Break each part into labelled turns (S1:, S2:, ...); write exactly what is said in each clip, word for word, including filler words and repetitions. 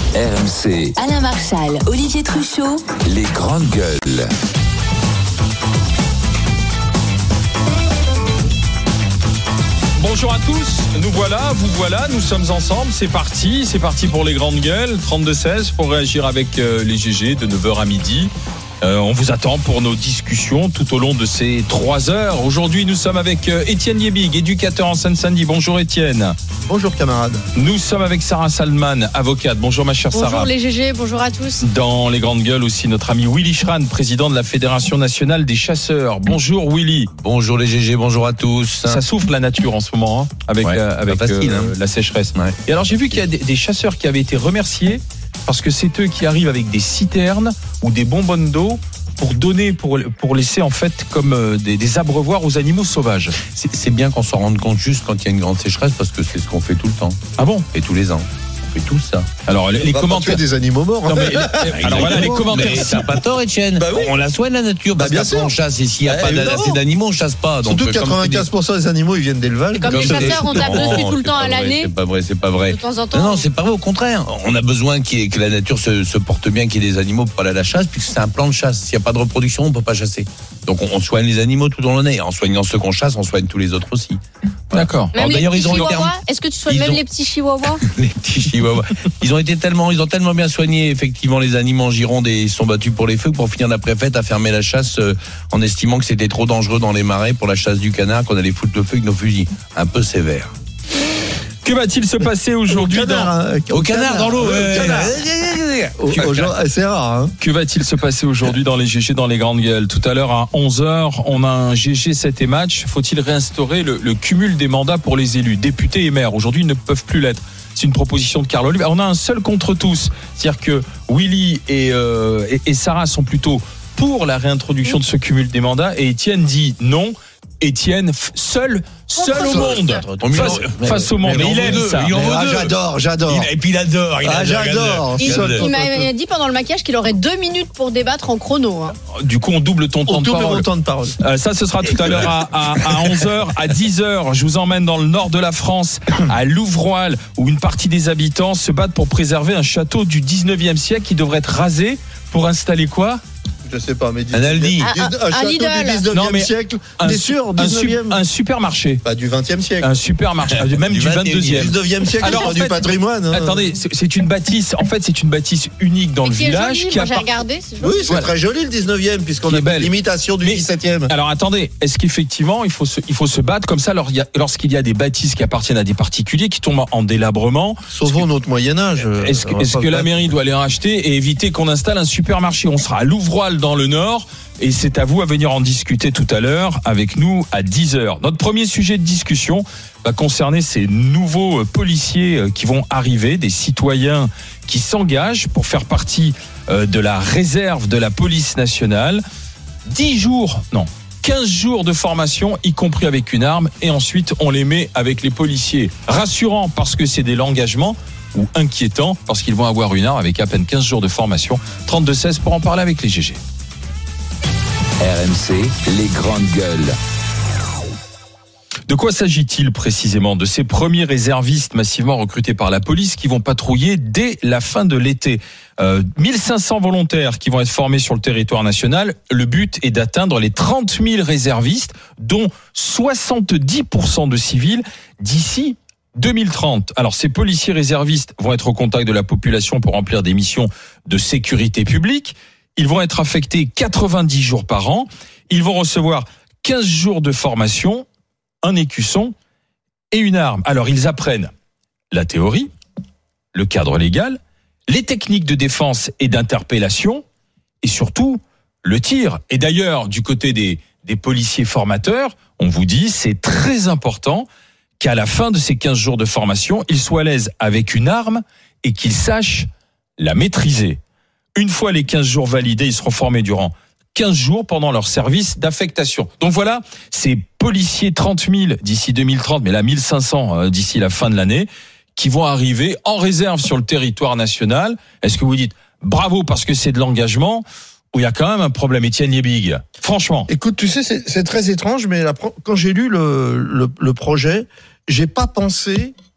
S1: R M C.
S2: Alain Marchal, Olivier Truchot.
S1: Les grandes gueules.
S3: Bonjour à tous, nous voilà, vous voilà, nous sommes ensemble, c'est parti, c'est parti pour les grandes gueules, trente-deux seize pour réagir avec euh, les G G de neuf heures à midi. Euh, on vous attend pour nos discussions tout au long de ces trois heures. Aujourd'hui, nous sommes avec euh, Étienne Yebig, éducateur en Seine-Saint-Denis. Bonjour Étienne.
S4: Bonjour camarades.
S3: Nous sommes avec Sarah Salman, avocate. Bonjour ma chère
S5: bonjour
S3: Sarah.
S5: Bonjour les G G, bonjour à tous.
S3: Dans les grandes gueules aussi, notre ami Willy Schran, président de la Fédération nationale des chasseurs. Bonjour Willy.
S6: Bonjour les G G, bonjour à tous.
S3: Ça souffle la nature en ce moment, hein, avec,
S6: ouais,
S3: euh, avec
S6: facile,
S3: euh,
S6: hein.
S3: la sécheresse.
S6: Ouais.
S3: Et alors j'ai vu qu'il y a des, des chasseurs qui avaient été remerciés parce que c'est eux qui arrivent avec des citernes ou des bonbonnes d'eau pour donner, pour, pour laisser en fait comme euh, des, des abreuvoirs aux animaux sauvages.
S6: C'est, c'est bien qu'on s'en rende compte juste quand il y a une grande sécheresse parce que c'est ce qu'on fait tout le temps.
S3: Ah bon ?
S6: Et tous les ans. On fait tout ça.
S3: Alors les, les commentaires
S4: des animaux morts.
S3: Non, mais, alors voilà les commentaires.
S6: Mais t'as pas tort Étienne.
S4: Bah oui.
S6: On la soigne la nature parce
S4: bah bien
S6: qu'après
S4: sûr.
S6: on chasse et s'il n'y a
S4: bah,
S6: pas
S4: évidemment.
S6: assez d'animaux on chasse pas. Donc,
S4: surtout que quatre-vingt-quinze pour cent des animaux ils viennent d'élevage.
S5: Et comme, comme les chasseurs on tape dessus tout le temps à l'année.
S6: C'est pas vrai, c'est pas vrai.
S5: De temps en temps.
S6: Non, non, c'est pas vrai, au contraire. On a besoin qu'il y ait, que la nature se, se porte bien, qu'il y ait des animaux pour aller à la chasse, puisque c'est un plan de chasse. S'il n'y a pas de reproduction, on peut pas chasser. Donc on, on soigne les animaux tout au long de l'année. En soignant ceux qu'on chasse, on soigne tous les autres aussi. Voilà.
S3: D'accord.
S5: Même
S6: Alors,
S5: les
S6: d'ailleurs,
S5: petits
S6: ils ont le
S5: chihuahuas.
S6: terme.
S5: Est-ce que tu soignes
S6: Ils
S5: même
S6: ont-
S5: les petits chihuahuas?
S6: Les petits chihuahuas. Ils ont été tellement, ils ont tellement bien soigné effectivement les animaux en Gironde et ils se sont battus pour les feux pour finir la préfète à fermer la chasse euh, en estimant que c'était trop dangereux dans les marais pour la chasse du canard qu'on allait foutre le feu avec nos fusils. Un peu sévère.
S3: Que va-t-il se passer aujourd'hui dans
S4: hein,
S6: Au canard dans l'eau.
S4: Au
S6: ouais,
S4: canard.
S6: ouais.
S4: Au- au genre, c'est rare. Hein.
S3: Que va-t-il se passer aujourd'hui dans les G G, dans les grandes gueules ? Tout à l'heure à onze heures, on a un G G sept et match. Faut-il réinstaurer le, le cumul des mandats pour les élus, députés et maires ? Aujourd'hui, ils ne peuvent plus l'être. C'est une proposition de Carl Olive. On a un seul contre tous. C'est-à-dire que Willy et, euh, et, et Sarah sont plutôt pour la réintroduction de ce cumul des mandats et Étienne dit non. Étienne, f- seul, seul au monde, face, face au monde. Mais il aime ça.
S6: Il en veut
S4: Ah,
S6: deux.
S4: j'adore, j'adore.
S6: Il- Et puis il adore. Il
S4: Ah,
S6: adore,
S4: j'adore.
S5: Il,
S4: Seul
S5: il
S4: contre
S5: m'a dit pendant le maquillage qu'il aurait deux minutes pour débattre en chrono. Hein.
S3: Du coup, on double ton temps
S4: On
S3: de
S4: double
S3: parole.
S4: mon temps de parole.
S3: Euh, ça, ce sera tout à l'heure à, à, à onze heures. À dix heures, je vous emmène dans le nord de la France, à Louvroil, où une partie des habitants se battent pour préserver un château du dix-neuvième siècle qui devrait être rasé pour installer quoi ?
S4: Je sais pas, mais dis-
S6: Un Aldi.
S4: dis-
S5: Un-
S4: un
S5: un
S4: château
S5: Lidl.
S4: du dix-neuvième
S3: Non, mais
S4: siècle.
S3: un,
S4: T'es sûr,
S3: un, sup-
S4: dix-neuvième
S3: un supermarché.
S4: Pas du vingtième siècle.
S3: Un supermarché, même
S6: Du
S3: du vingt-deuxième.
S4: dix-neuvième siècle,
S3: Alors,
S4: c'est pas
S3: en
S4: du
S3: fait,
S4: patrimoine. hein.
S3: Attendez, c'est, c'est une bâtisse. En fait, c'est une bâtisse unique dans
S5: Mais
S3: le
S5: qui est
S3: village.
S5: joli,
S3: qui
S5: moi j'ai
S3: appart-
S5: regardé. C'est
S4: Oui,
S5: joli.
S4: c'est
S3: Voilà.
S4: très joli le dix-neuvième, puisqu'on
S3: Qui est
S4: a
S3: belle.
S4: l'imitation du
S3: Mais-
S4: dix-septième.
S3: Alors attendez, est-ce qu'effectivement il faut se, il faut se battre comme ça lors- il y a- lorsqu'il y a des bâtisses qui appartiennent à des particuliers qui tombent en délabrement?
S4: Sauvons notre Moyen-Âge.
S3: Est-ce que,
S4: On va
S3: est-ce
S4: pas
S3: que
S4: se
S3: la
S4: battre.
S3: mairie doit les racheter et éviter qu'on installe un supermarché? On sera à Louvroil dans le Nord et c'est à vous à venir en discuter tout à l'heure avec nous à dix heures. Notre premier sujet de discussion va concerner ces nouveaux policiers qui vont arriver, des citoyens qui s'engagent pour faire partie de la réserve de la police nationale. dix jours, non, quinze jours de formation, y compris avec une arme, et ensuite on les met avec les policiers. Rassurant parce que c'est de l'engagement, ou inquiétant parce qu'ils vont avoir une arme avec à peine quinze jours de formation. trente-deux seize pour en parler avec les G G.
S1: R M C, les grandes gueules.
S3: De quoi s'agit-il précisément? De ces premiers réservistes massivement recrutés par la police qui vont patrouiller dès la fin de l'été. Euh, mille cinq cents volontaires qui vont être formés sur le territoire national. Le but est d'atteindre les trente mille réservistes, dont soixante-dix pour cent de civils d'ici deux mille trente. Alors, ces policiers réservistes vont être au contact de la population pour remplir des missions de sécurité publique. Ils vont être affectés quatre-vingt-dix jours par an. Ils vont recevoir quinze jours de formation, un écusson et une arme. Alors, ils apprennent la théorie, le cadre légal, les techniques de défense et d'interpellation, et surtout, le tir. Et d'ailleurs, du côté des, des policiers formateurs, on vous dit, c'est très important qu'à la fin de ces quinze jours de formation, ils soient à l'aise avec une arme et qu'ils sachent la maîtriser. Une fois les quinze jours validés, ils seront formés durant quinze jours pendant leur service d'affectation. Donc voilà, ces policiers trente mille d'ici deux mille trente, mais là mille cinq cents d'ici la fin de l'année, qui vont arriver en réserve sur le territoire national. Est-ce que vous dites bravo parce que c'est de l'engagement, ou il y a quand même un problème, Étienne Yebig? Franchement.
S4: Écoute, tu sais, c'est, c'est très étrange, mais la, quand j'ai lu le, le, le projet, j'ai pas pensé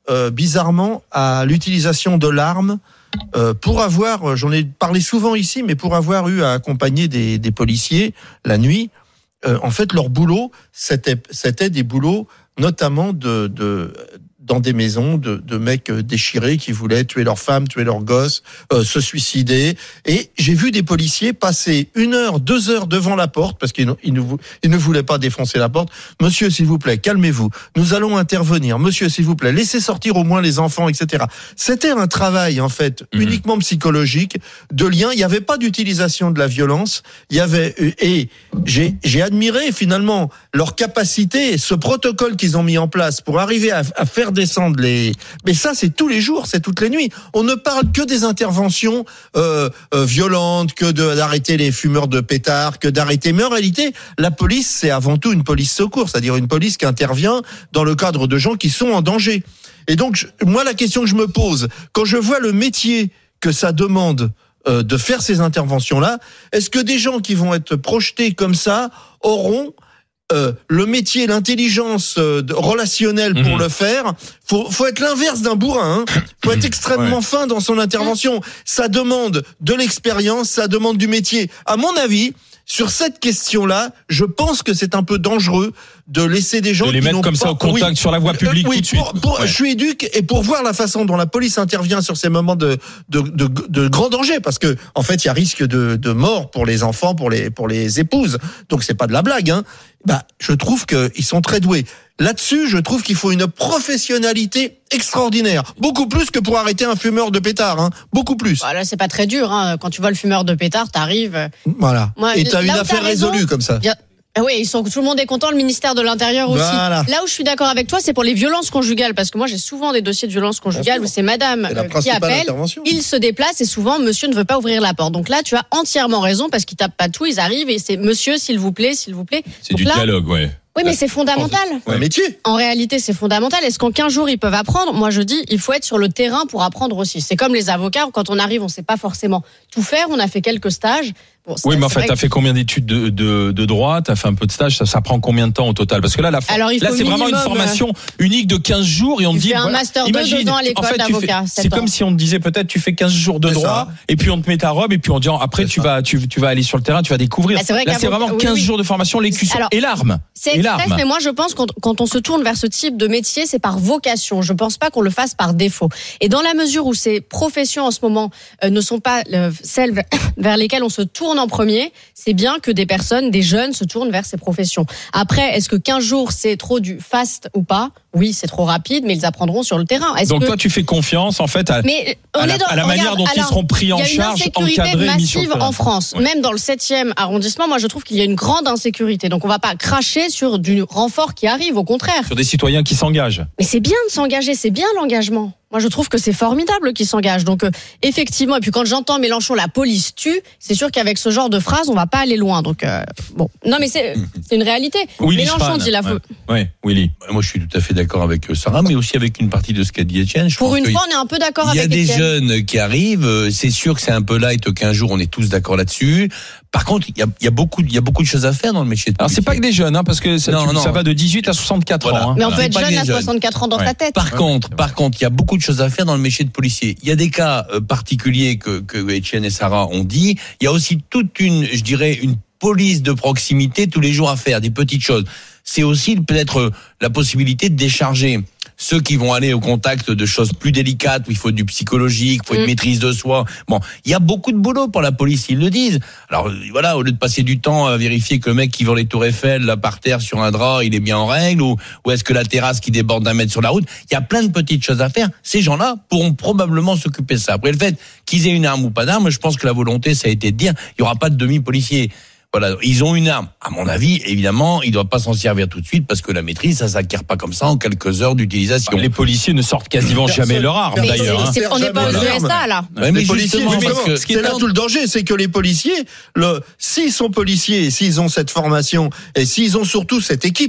S4: euh, bizarrement à l'utilisation de l'arme euh, pour avoir, j'en ai parlé souvent ici, mais pour avoir eu à accompagner des, des policiers la nuit. Euh, en fait, leur boulot, c'était, c'était des boulots notamment de, de dans des maisons de, de mecs déchirés qui voulaient tuer leur femme, tuer leurs gosses, euh, se suicider. Et j'ai vu des policiers passer une heure, deux heures devant la porte parce qu'ils ne, ils ne, ils ne voulaient pas défoncer la porte. Monsieur, s'il vous plaît, calmez-vous. Nous allons intervenir. Monsieur, s'il vous plaît, laissez sortir au moins les enfants, et cetera. C'était un travail en fait mmh. uniquement psychologique, de lien. Il n'y avait pas d'utilisation de la violence. Il y avait et j'ai, j'ai admiré finalement leur capacité, ce protocole qu'ils ont mis en place pour arriver à, à faire descendre les. Mais ça, c'est tous les jours, c'est toutes les nuits. On ne parle que des interventions euh, euh, violentes, que de, d'arrêter les fumeurs de pétards, que d'arrêter. Mais en réalité, la police, c'est avant tout une police secours, c'est-à-dire une police qui intervient dans le cadre de gens qui sont en danger. Et donc, je, moi, la question que je me pose, quand je vois le métier que ça demande euh, de faire ces interventions-là, est-ce que des gens qui vont être projetés comme ça auront Euh, le métier, l'intelligence euh, relationnelle pour mmh. le faire? Faut, faut être l'inverse d'un bourrin. Hein. Faut être extrêmement ouais. fin dans son intervention. Ça demande de l'expérience, ça demande du métier. À mon avis, sur cette question-là, je pense que c'est un peu dangereux de laisser des gens
S3: de les
S4: qui
S3: mettre
S4: n'ont
S3: comme
S4: pas...
S3: ça au contact
S4: oui.
S3: sur la voie publique
S4: euh, oui,
S3: tout de suite.
S4: Pour, pour, ouais. Je suis éduque et pour voir la façon dont la police intervient sur ces moments de de de, de grand danger, parce que en fait il y a risque de de mort pour les enfants, pour les pour les épouses. Donc c'est pas de la blague. Hein. Bah, je trouve que ils sont très doués. Là-dessus, je trouve qu'il faut une professionnalité extraordinaire, beaucoup plus que pour arrêter un fumeur de pétard, hein. Beaucoup plus.
S5: Voilà, c'est pas très dur. Hein. Quand tu vois le fumeur de pétard, t'arrives.
S4: Voilà.
S5: Moi,
S4: et t'as une affaire
S5: t'as raison,
S4: résolue comme ça.
S5: Bien... Oui, ils sont, tout le monde est content, le ministère de l'Intérieur aussi.
S4: Voilà.
S5: Là où je suis d'accord avec toi, c'est pour les violences conjugales, parce que moi j'ai souvent des dossiers de violences conjugales où c'est madame
S4: c'est
S5: qui appelle, il se déplace et souvent monsieur ne veut pas ouvrir la porte. Donc là, tu as entièrement raison, parce qu'ils tapent pas tout, ils arrivent et c'est monsieur, s'il vous plaît, s'il vous plaît.
S3: C'est
S5: Donc
S3: du
S5: là,
S3: dialogue, ouais.
S5: Oui, mais c'est fondamental.
S4: Un métier.
S5: En réalité, c'est fondamental. Est-ce qu'en quinze jours, ils peuvent apprendre? Moi, je dis, il faut être sur le terrain pour apprendre aussi. C'est comme les avocats, quand on arrive, on sait pas forcément tout faire. On a fait quelques stages. Bon,
S3: oui, mais en fait, t'as fait combien d'études de, de, de droit? T'as fait un peu de stage. Ça, ça prend combien de temps au total? Parce que là, la for-
S5: Alors,
S3: là, c'est
S5: minimum,
S3: vraiment une formation unique de quinze jours et on te dit,
S5: fais un
S3: voilà,
S5: master
S3: imagine,
S5: deux, deux ans à l'école
S3: en fait,
S5: d'avocat.
S3: C'est comme si on te disait peut-être tu fais quinze jours de
S4: c'est
S3: droit
S4: ça.
S3: et puis on te met ta robe et puis on dit après
S4: c'est
S3: tu
S4: ça.
S3: vas tu, tu vas aller sur le terrain, tu vas découvrir.
S5: Bah, c'est vrai
S3: là, c'est vraiment
S5: oui,
S3: quinze
S5: oui.
S3: jours de formation, l'écution
S5: Alors,
S3: et l'arme.
S5: C'est
S3: et
S5: express,
S3: l'arme.
S5: mais moi je pense quand, quand on se tourne vers ce type de métier, c'est par vocation. Je pense pas qu'on le fasse par défaut. Et dans la mesure où ces professions en ce moment euh, ne sont pas euh, celles vers lesquelles on se tourne en premier, c'est bien que des personnes, des jeunes se tournent vers ces professions. Après, est-ce que quinze jours c'est trop du fast ou pas? Oui, c'est trop rapide, mais ils apprendront sur le terrain. Est-ce
S3: Donc
S5: que...
S3: toi, tu fais confiance en fait à,
S5: mais on
S3: à, la,
S5: est dans,
S3: à la manière
S5: regarde,
S3: dont
S5: alors,
S3: ils seront pris en charge,
S5: il y a une insécurité
S3: encadrés, mis sur le
S5: massive
S3: terrain.
S5: en France.
S3: Ouais.
S5: Même dans le septième arrondissement, moi je trouve qu'il y a une grande insécurité. Donc on va pas cracher sur du renfort qui arrive, au contraire.
S3: Sur des citoyens qui s'engagent.
S5: Mais c'est bien de s'engager, c'est bien l'engagement. Moi, je trouve que c'est formidable qu'ils s'engagent. Donc, euh, effectivement, et puis quand j'entends Mélenchon, la police tue, c'est sûr qu'avec ce genre de phrase, on va pas aller loin. Donc, euh, bon, non, mais c'est, c'est une réalité.
S3: Willy
S5: Mélenchon
S3: Schwan,
S5: dit la faute.
S3: Ouais, ouais, Willy.
S6: Moi, je suis tout à fait d'accord avec Sarah, mais aussi avec une partie de ce qu'a dit Etienne. Je
S5: Pour
S6: pense
S5: une
S6: que
S5: fois, on est un peu d'accord
S6: il y
S5: avec
S6: a des
S5: Étienne.
S6: jeunes qui arrivent. euh, C'est sûr que c'est un peu light. quinze jours, on est tous d'accord là-dessus. Par contre, il y a, il y a beaucoup, il y a beaucoup de choses à faire dans le métier de
S3: Alors
S6: policier.
S3: c'est pas que des jeunes, hein, parce que ça,
S6: Non,
S3: tu-
S6: non.
S3: ça va de dix-huit à soixante-quatre
S6: Voilà.
S3: ans. Hein.
S5: Mais on
S6: Voilà.
S5: peut
S6: C'est
S5: être
S6: pas
S5: jeune
S6: des
S5: à
S6: jeunes.
S5: soixante-quatre ans dans
S3: Ouais.
S5: sa tête.
S6: Par contre, par contre, il y a beaucoup de choses à faire dans le métier de policier. Il y a des cas euh, particuliers que, que Etienne et Sarah ont dit. Il y a aussi toute une, je dirais, une police de proximité tous les jours à faire, des petites choses. C'est aussi peut-être euh, la possibilité de décharger ceux qui vont aller au contact de choses plus délicates, où il faut du psychologique, il faut une
S5: Mm.
S6: maîtrise de soi. Bon, il y a beaucoup de boulot pour la police, ils le disent. Alors euh, voilà, au lieu de passer du temps à vérifier que le mec qui vend les tours Eiffel, là, par terre sur un drap, il est bien en règle, ou, ou est-ce que la terrasse qui déborde d'un mètre sur la route, il y a plein de petites choses à faire. Ces gens-là pourront probablement s'occuper de ça. Après le fait qu'ils aient une arme ou pas d'arme, je pense que la volonté, ça a été de dire, il y aura pas de demi-policier. Voilà, ils ont une arme. À mon avis, évidemment, ils ne doivent pas s'en servir tout de suite parce que la maîtrise, ça s'acquiert pas comme ça en quelques heures d'utilisation.
S3: Les policiers ne sortent quasiment
S4: Personne-
S3: jamais leur arme
S5: Mais
S3: d'ailleurs.
S5: c'est-
S3: hein.
S5: c'est- on n'est pas aux
S4: Jamais
S5: U S A, là.
S6: Ouais, mais
S4: les policiers,
S6: justement,
S4: justement,
S6: parce que-
S4: ce qui est là tout le danger, c'est que les policiers, le, s'ils sont policiers, et s'ils ont cette formation, et s'ils ont surtout cette équipe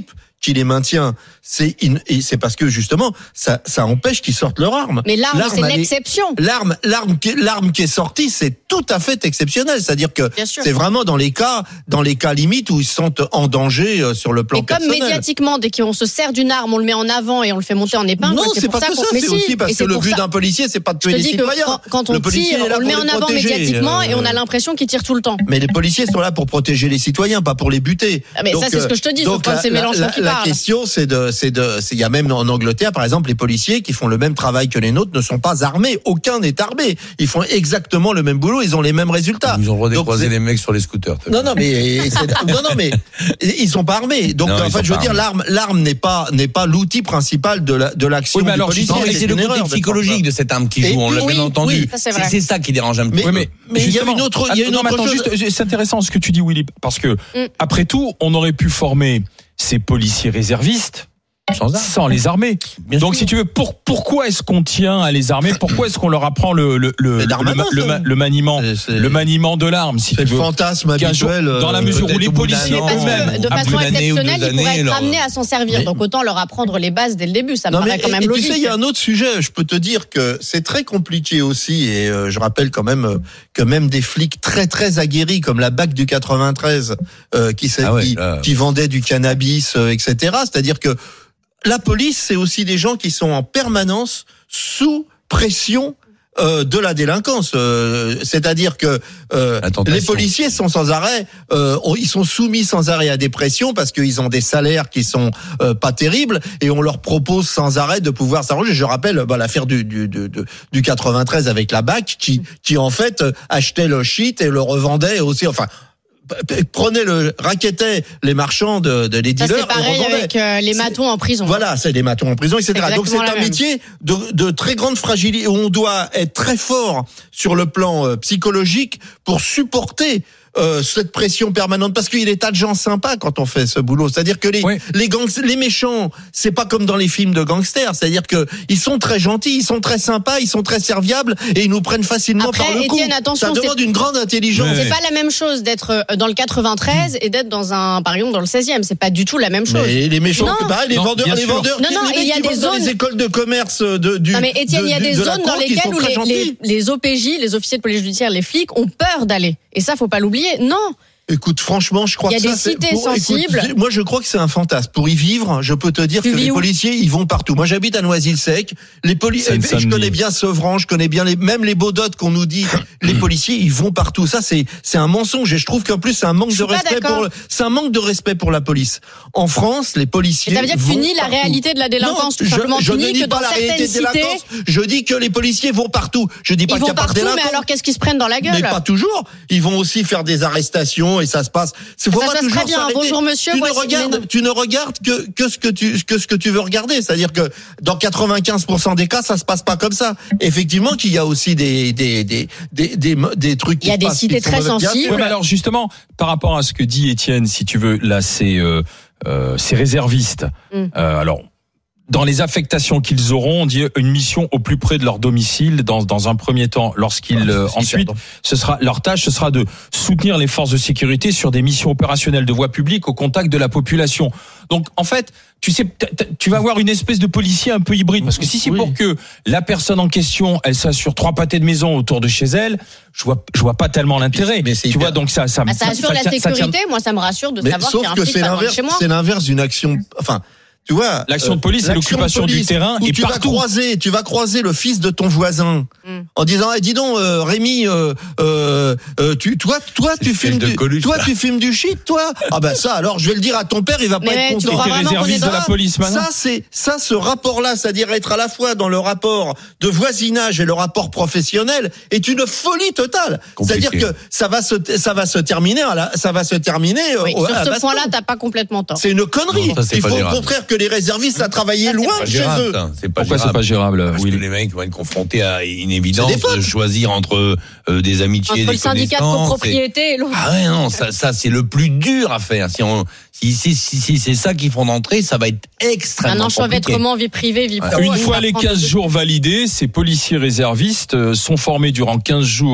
S4: qui les maintient, c'est in, et c'est parce que justement ça ça empêche qu'ils sortent leur arme.
S5: Mais l'arme,
S4: l'arme
S5: c'est
S4: elle est-
S5: l'exception.
S4: L'arme, l'arme, qui, l'arme qui est sortie, c'est tout à fait exceptionnel. C'est-à-dire que
S5: Bien sûr.
S4: c'est vraiment dans les cas, dans les cas limites où ils se sentent en danger euh, sur le plan
S5: Et comme
S4: personnel.
S5: médiatiquement, dès qu'on se sert d'une arme, on le met en avant et on le fait monter en épingle.
S4: Non,
S5: c'est,
S4: c'est
S5: pour
S4: pas
S5: ça
S4: que
S5: qu'on...
S4: ça.
S5: Mais
S4: C'est
S5: si,
S4: aussi parce
S5: et
S4: que
S5: c'est
S4: le
S5: pour
S4: but
S5: ça-
S4: d'un policier, c'est pas de
S5: Je
S4: tuer
S5: te
S4: les
S5: dis que
S4: citoyens.
S5: quand, quand on
S4: Le policier
S5: tire,
S4: est là
S5: on le
S4: pour
S5: met en
S4: les
S5: avant
S4: protéger,
S5: médiatiquement
S4: euh,
S5: et on a l'impression qu'il tire tout le temps.
S4: Mais les policiers sont là pour protéger les citoyens, pas pour les buter.
S5: Ah, mais ça, c'est ce que je te dis, sauf
S4: donc
S5: quand
S4: la,
S5: c'est
S4: la,
S5: Mélenchon
S4: la,
S5: qui
S4: la
S5: parle.
S4: question, c'est de, c'est de, c'est, il y a même en Angleterre, par exemple, les policiers qui font le même travail que les nôtres ne sont pas armés. Aucun n'est armé. Ils font exactement le même boulot. Ils ont les mêmes résultats.
S6: Ils ont le droit de
S4: Donc,
S6: croiser
S4: c'est-
S6: les mecs sur les scooters. t'as
S4: Non,
S6: vu.
S4: non, mais c'est- non, non, mais ils sont pas armés. Donc
S6: Non,
S4: en
S6: ils
S4: fait,
S6: sont
S4: je veux
S6: pas
S4: dire,
S6: armés.
S4: l'arme, l'arme n'est pas n'est pas l'outil principal de la de l'action
S3: Oui, mais
S4: du
S3: alors,
S4: policier.
S6: Non, mais c'est le
S4: une
S6: côté
S4: erreur d'être
S6: psychologique de cette arme qui
S4: Et
S6: joue, on l'a
S4: oui,
S6: bien entendu.
S4: oui,
S5: ça, c'est vrai.
S6: c'est ça qui dérange un petit
S3: Oui,
S6: peu.
S3: mais,
S4: Mais il y a
S3: justement-
S4: une autre- il y a une
S3: non, mais
S4: autre
S3: attends,
S4: chose.
S3: juste, c'est intéressant ce que tu dis, Willy, parce que
S5: Mm.
S3: après tout, on aurait pu former ces policiers réservistes
S6: Sans arme.
S3: sans les armer.
S6: Bien
S3: Donc,
S6: sûr.
S3: si tu veux, pour, pourquoi est-ce qu'on tient à les armer? Pourquoi est-ce qu'on leur apprend le le le,
S4: Mais
S3: le,
S4: Darmanin,
S3: le,
S4: ça.
S3: ma- le maniement,
S4: C'est- c'est-
S3: le maniement de l'arme, si
S4: C'est
S3: tu
S4: le
S3: veux?
S4: fantasme
S3: Qu'un jour,
S4: habituel.
S3: dans la
S4: euh,
S3: mesure où
S6: peut-être
S3: les
S6: au bout d'un
S3: policiers
S6: an,
S5: Parce
S3: eux-mêmes,
S5: que de
S6: Après
S5: façon
S6: une année ou deux
S5: exceptionnelle, ils pourraient
S6: années,
S5: être
S6: leur-
S5: amenés à s'en servir.
S4: Mais-
S5: Donc autant leur apprendre les bases dès le début. Ça me
S4: Non,
S5: paraît
S4: mais,
S5: quand
S4: et-
S5: même
S4: et
S5: logique.
S4: tu sais, il y a un autre sujet. Je peux te dire que c'est très compliqué aussi. Et euh, je rappelle quand même euh, que même des flics très très aguerris comme la B A C du quatre-vingt-treize, euh, qui, s'est-
S6: Ah ouais,
S4: qui,
S6: là.
S4: qui vendaient du cannabis, euh, et cetera. C'est-à-dire que la police, c'est aussi des gens qui sont en permanence sous pression euh, de la délinquance. Euh, c'est-à-dire que euh,
S6: La tentation.
S4: les policiers sont sans arrêt, euh, on- ils sont soumis sans arrêt à des pressions parce qu'ils ont des salaires qui sont euh, pas terribles et on leur propose sans arrêt de pouvoir s'arranger. Je rappelle bah, l'affaire du, du, du, du, du quatre-vingt-treize avec la B A C qui, qui en fait euh, achetait le shit et le revendait aussi. Enfin, p- p- prenait le rackettait les marchands de, de les
S5: Ça,
S4: dealers.
S5: c'est pareil
S4: et revendait.
S5: avec euh, les
S4: C'est-
S5: matons en prison.
S4: Voilà, c'est des matons en prison, et cetera.
S5: C'est
S4: Donc c'est
S5: exactement
S4: un
S5: la même.
S4: métier de, de très grande fragilité où on doit être très fort sur le plan euh, psychologique pour supporter euh, cette pression permanente, parce qu'il y a des tas de gens sympas quand on fait ce boulot. C'est-à-dire que les
S3: Oui.
S4: les gangs, les méchants, c'est pas comme dans les films de gangsters. C'est-à-dire que ils sont très gentils, ils sont très sympas, ils sont très serviables et ils nous prennent facilement
S5: Après,
S4: par le cou.
S5: Étienne, attention,
S4: Ça
S5: c'est-
S4: demande une grande intelligence.
S6: Ouais.
S5: C'est pas la même chose d'être euh, dans le quatre-vingt-treize et d'être dans un, par exemple, dans le seizième. C'est pas du tout la même chose.
S4: Mais les méchants,
S5: Non.
S4: c'est pareil, les
S3: Non,
S4: vendeurs,
S3: bien
S4: les
S3: sûr.
S4: vendeurs,
S5: Non, non,
S4: les mecs
S5: il y a
S4: qui
S5: des
S4: bossent dans
S5: zones-
S4: les écoles de commerce de, du.
S5: Non mais Étienne,
S4: de-
S5: il y a
S4: du-
S5: des
S4: de la
S5: zones dans
S4: côte, ils
S5: lesquelles
S4: sont
S5: où
S4: très
S5: les,
S4: gentils.
S5: les, les O P J, les officiers de police judiciaire, les flics ont peur d'aller. Et ça, faut pas l'oublier. Non.
S4: Écoute, franchement, je crois
S5: Il y a
S4: que ça,
S5: des
S4: c'est
S5: cités
S4: pour- écoute,
S5: sensibles.
S4: c'est- moi, je crois que c'est un fantasme. Pour y vivre, je peux te dire
S5: Tu
S4: que
S5: vis
S4: les
S5: où
S4: policiers, ils vont partout. Moi, j'habite à Noisy-le-Sec. Les policiers, je
S3: Seine-Saint-Denis.
S4: connais bien Sevran, je connais bien les, même les Baudottes qu'on nous dit. Les policiers, ils vont partout. Ça, c'est, c'est un mensonge. Et je trouve qu'en plus, c'est un manque
S5: Je
S4: de
S5: suis pas
S4: respect
S5: d'accord.
S4: pour, le- c'est un manque de respect pour la police. En France, les policiers.
S5: Et ça veut dire que tu
S4: vont
S5: nies la
S4: partout.
S5: réalité de la délinquance, tout
S4: Non,
S5: simplement.
S4: je, je
S5: Tu
S4: ne
S5: nies
S4: nie
S5: que
S4: pas
S5: dans
S4: la
S5: certaines
S4: réalité de
S5: cités,
S4: délinquance. Je dis que les policiers vont partout. Je dis pas
S5: ils
S4: qu'il n'y
S5: vont
S4: a pas de
S5: partout, mais
S4: délinquants.
S5: alors qu'est-ce qu'ils se prennent dans la gueule?
S4: Mais pas toujours. Ils vont aussi faire des arrestations et ça se passe. C'est faut
S5: Ça
S4: pas
S5: se passe
S4: toujours
S5: très bien.
S4: s'arrêter.
S5: Bonjour, monsieur,
S4: Tu ne
S5: voici-
S4: regardes,
S5: mais non.
S4: tu ne regardes que que ce que tu que ce que tu veux regarder. C'est-à-dire que dans quatre-vingt-quinze pour cent des cas, ça se passe pas comme ça. Effectivement, qu'il y a aussi des des des des des, des trucs.
S5: Il y a
S4: qui se
S5: des
S4: passent
S5: cités
S4: qui sont
S5: très
S4: mauvais. Bien
S5: sensibles.
S4: sûr.
S3: Oui, mais alors justement, par rapport à ce que dit Étienne, si tu veux, là, c'est euh, euh, ces réservistes.
S5: Mm.
S3: Euh, alors, dans les affectations qu'ils auront, on dit une mission au plus près de leur domicile. Dans dans un premier temps, lorsqu'ils euh, ensuite, ce sera leur tâche, ce sera de soutenir les forces de sécurité sur des missions opérationnelles de voie publique au contact de la population. Donc, en fait, tu sais, t- t- tu vas avoir une espèce de policier un peu hybride, parce que si c'est
S4: Oui.
S3: pour que la personne en question, elle s'assure trois pâtés de maison autour de chez elle, je vois, je vois pas tellement l'intérêt.
S4: Mais c'est
S3: Tu vois,
S4: hyper-
S3: donc ça, ça,
S5: Ah, ça assure la
S3: tient- tient-
S5: sécurité. Moi, ça me rassure de
S4: Mais
S5: savoir qu'il
S4: sauf
S5: y a un
S4: que
S5: flic
S4: c'est
S5: pas loin de
S4: l'inverse.
S5: chez moi.
S4: C'est l'inverse d'une action. Enfin. Tu vois,
S3: L'action de police, c'est
S4: l'action de
S3: l'occupation du
S4: police
S3: terrain
S4: où
S3: et
S4: tu
S3: partout.
S4: vas croiser, tu vas croiser le fils de ton voisin
S5: Mm.
S4: en disant, eh, dis donc, euh, Rémi, euh, euh, euh, tu, toi, toi,
S6: C'est
S4: tu
S6: le
S4: filmes
S6: fils de
S4: du,
S6: Coluche,
S4: toi,
S6: là.
S4: tu filmes du shit, toi. Ah ben ça, alors je vais le dire à ton père, il va pas
S5: Mais
S4: être
S5: tu
S4: content.
S5: crois
S3: T'es
S5: vraiment qu'on est
S3: réserviste de
S5: dans-
S3: la police maintenant.
S4: Ça, c'est ça, ce rapport-là, c'est-à-dire être à la fois dans le rapport de voisinage et le rapport professionnel, est une folie totale.
S6: Compliqué.
S4: C'est-à-dire que ça va se, ça va se terminer, à la, ça va se terminer. euh,
S5: Oui,
S4: au-
S5: sur
S4: à
S5: ce
S4: baston.
S5: point-là, t'as pas complètement tort.
S4: C'est une connerie.
S6: Non, ça, c'est
S4: Il
S6: pas
S4: faut au
S6: gérable.
S4: contraire que les réservistes à travailler
S5: Ça, c'est
S4: loin
S5: pas
S4: de chez
S6: gérable,
S4: eux.
S6: ça. C'est pas
S3: Pourquoi c'est
S6: gérable.
S3: pas gérable,
S6: Parce
S3: oui.
S6: que les mecs vont être confrontés à une évidence
S4: C'est des potes.
S6: de choisir entre euh, des amitiés,
S5: Entre
S6: des
S5: le syndicat de
S6: connaissances, et-
S5: copropriété et l'autre.
S6: Ah ouais, non, ça, ça c'est le plus dur à faire. Si, on, si, si, si, si c'est ça qu'ils font d'entrée, ça va être
S5: Un
S6: extrêmement compliqué.
S5: enchevêtrement vie privée, vie pro.
S3: Une
S5: on
S3: fois
S5: va
S3: les
S5: prendre
S3: quinze
S5: des-
S3: jours validés, ces policiers réservistes euh, sont formés durant quinze jours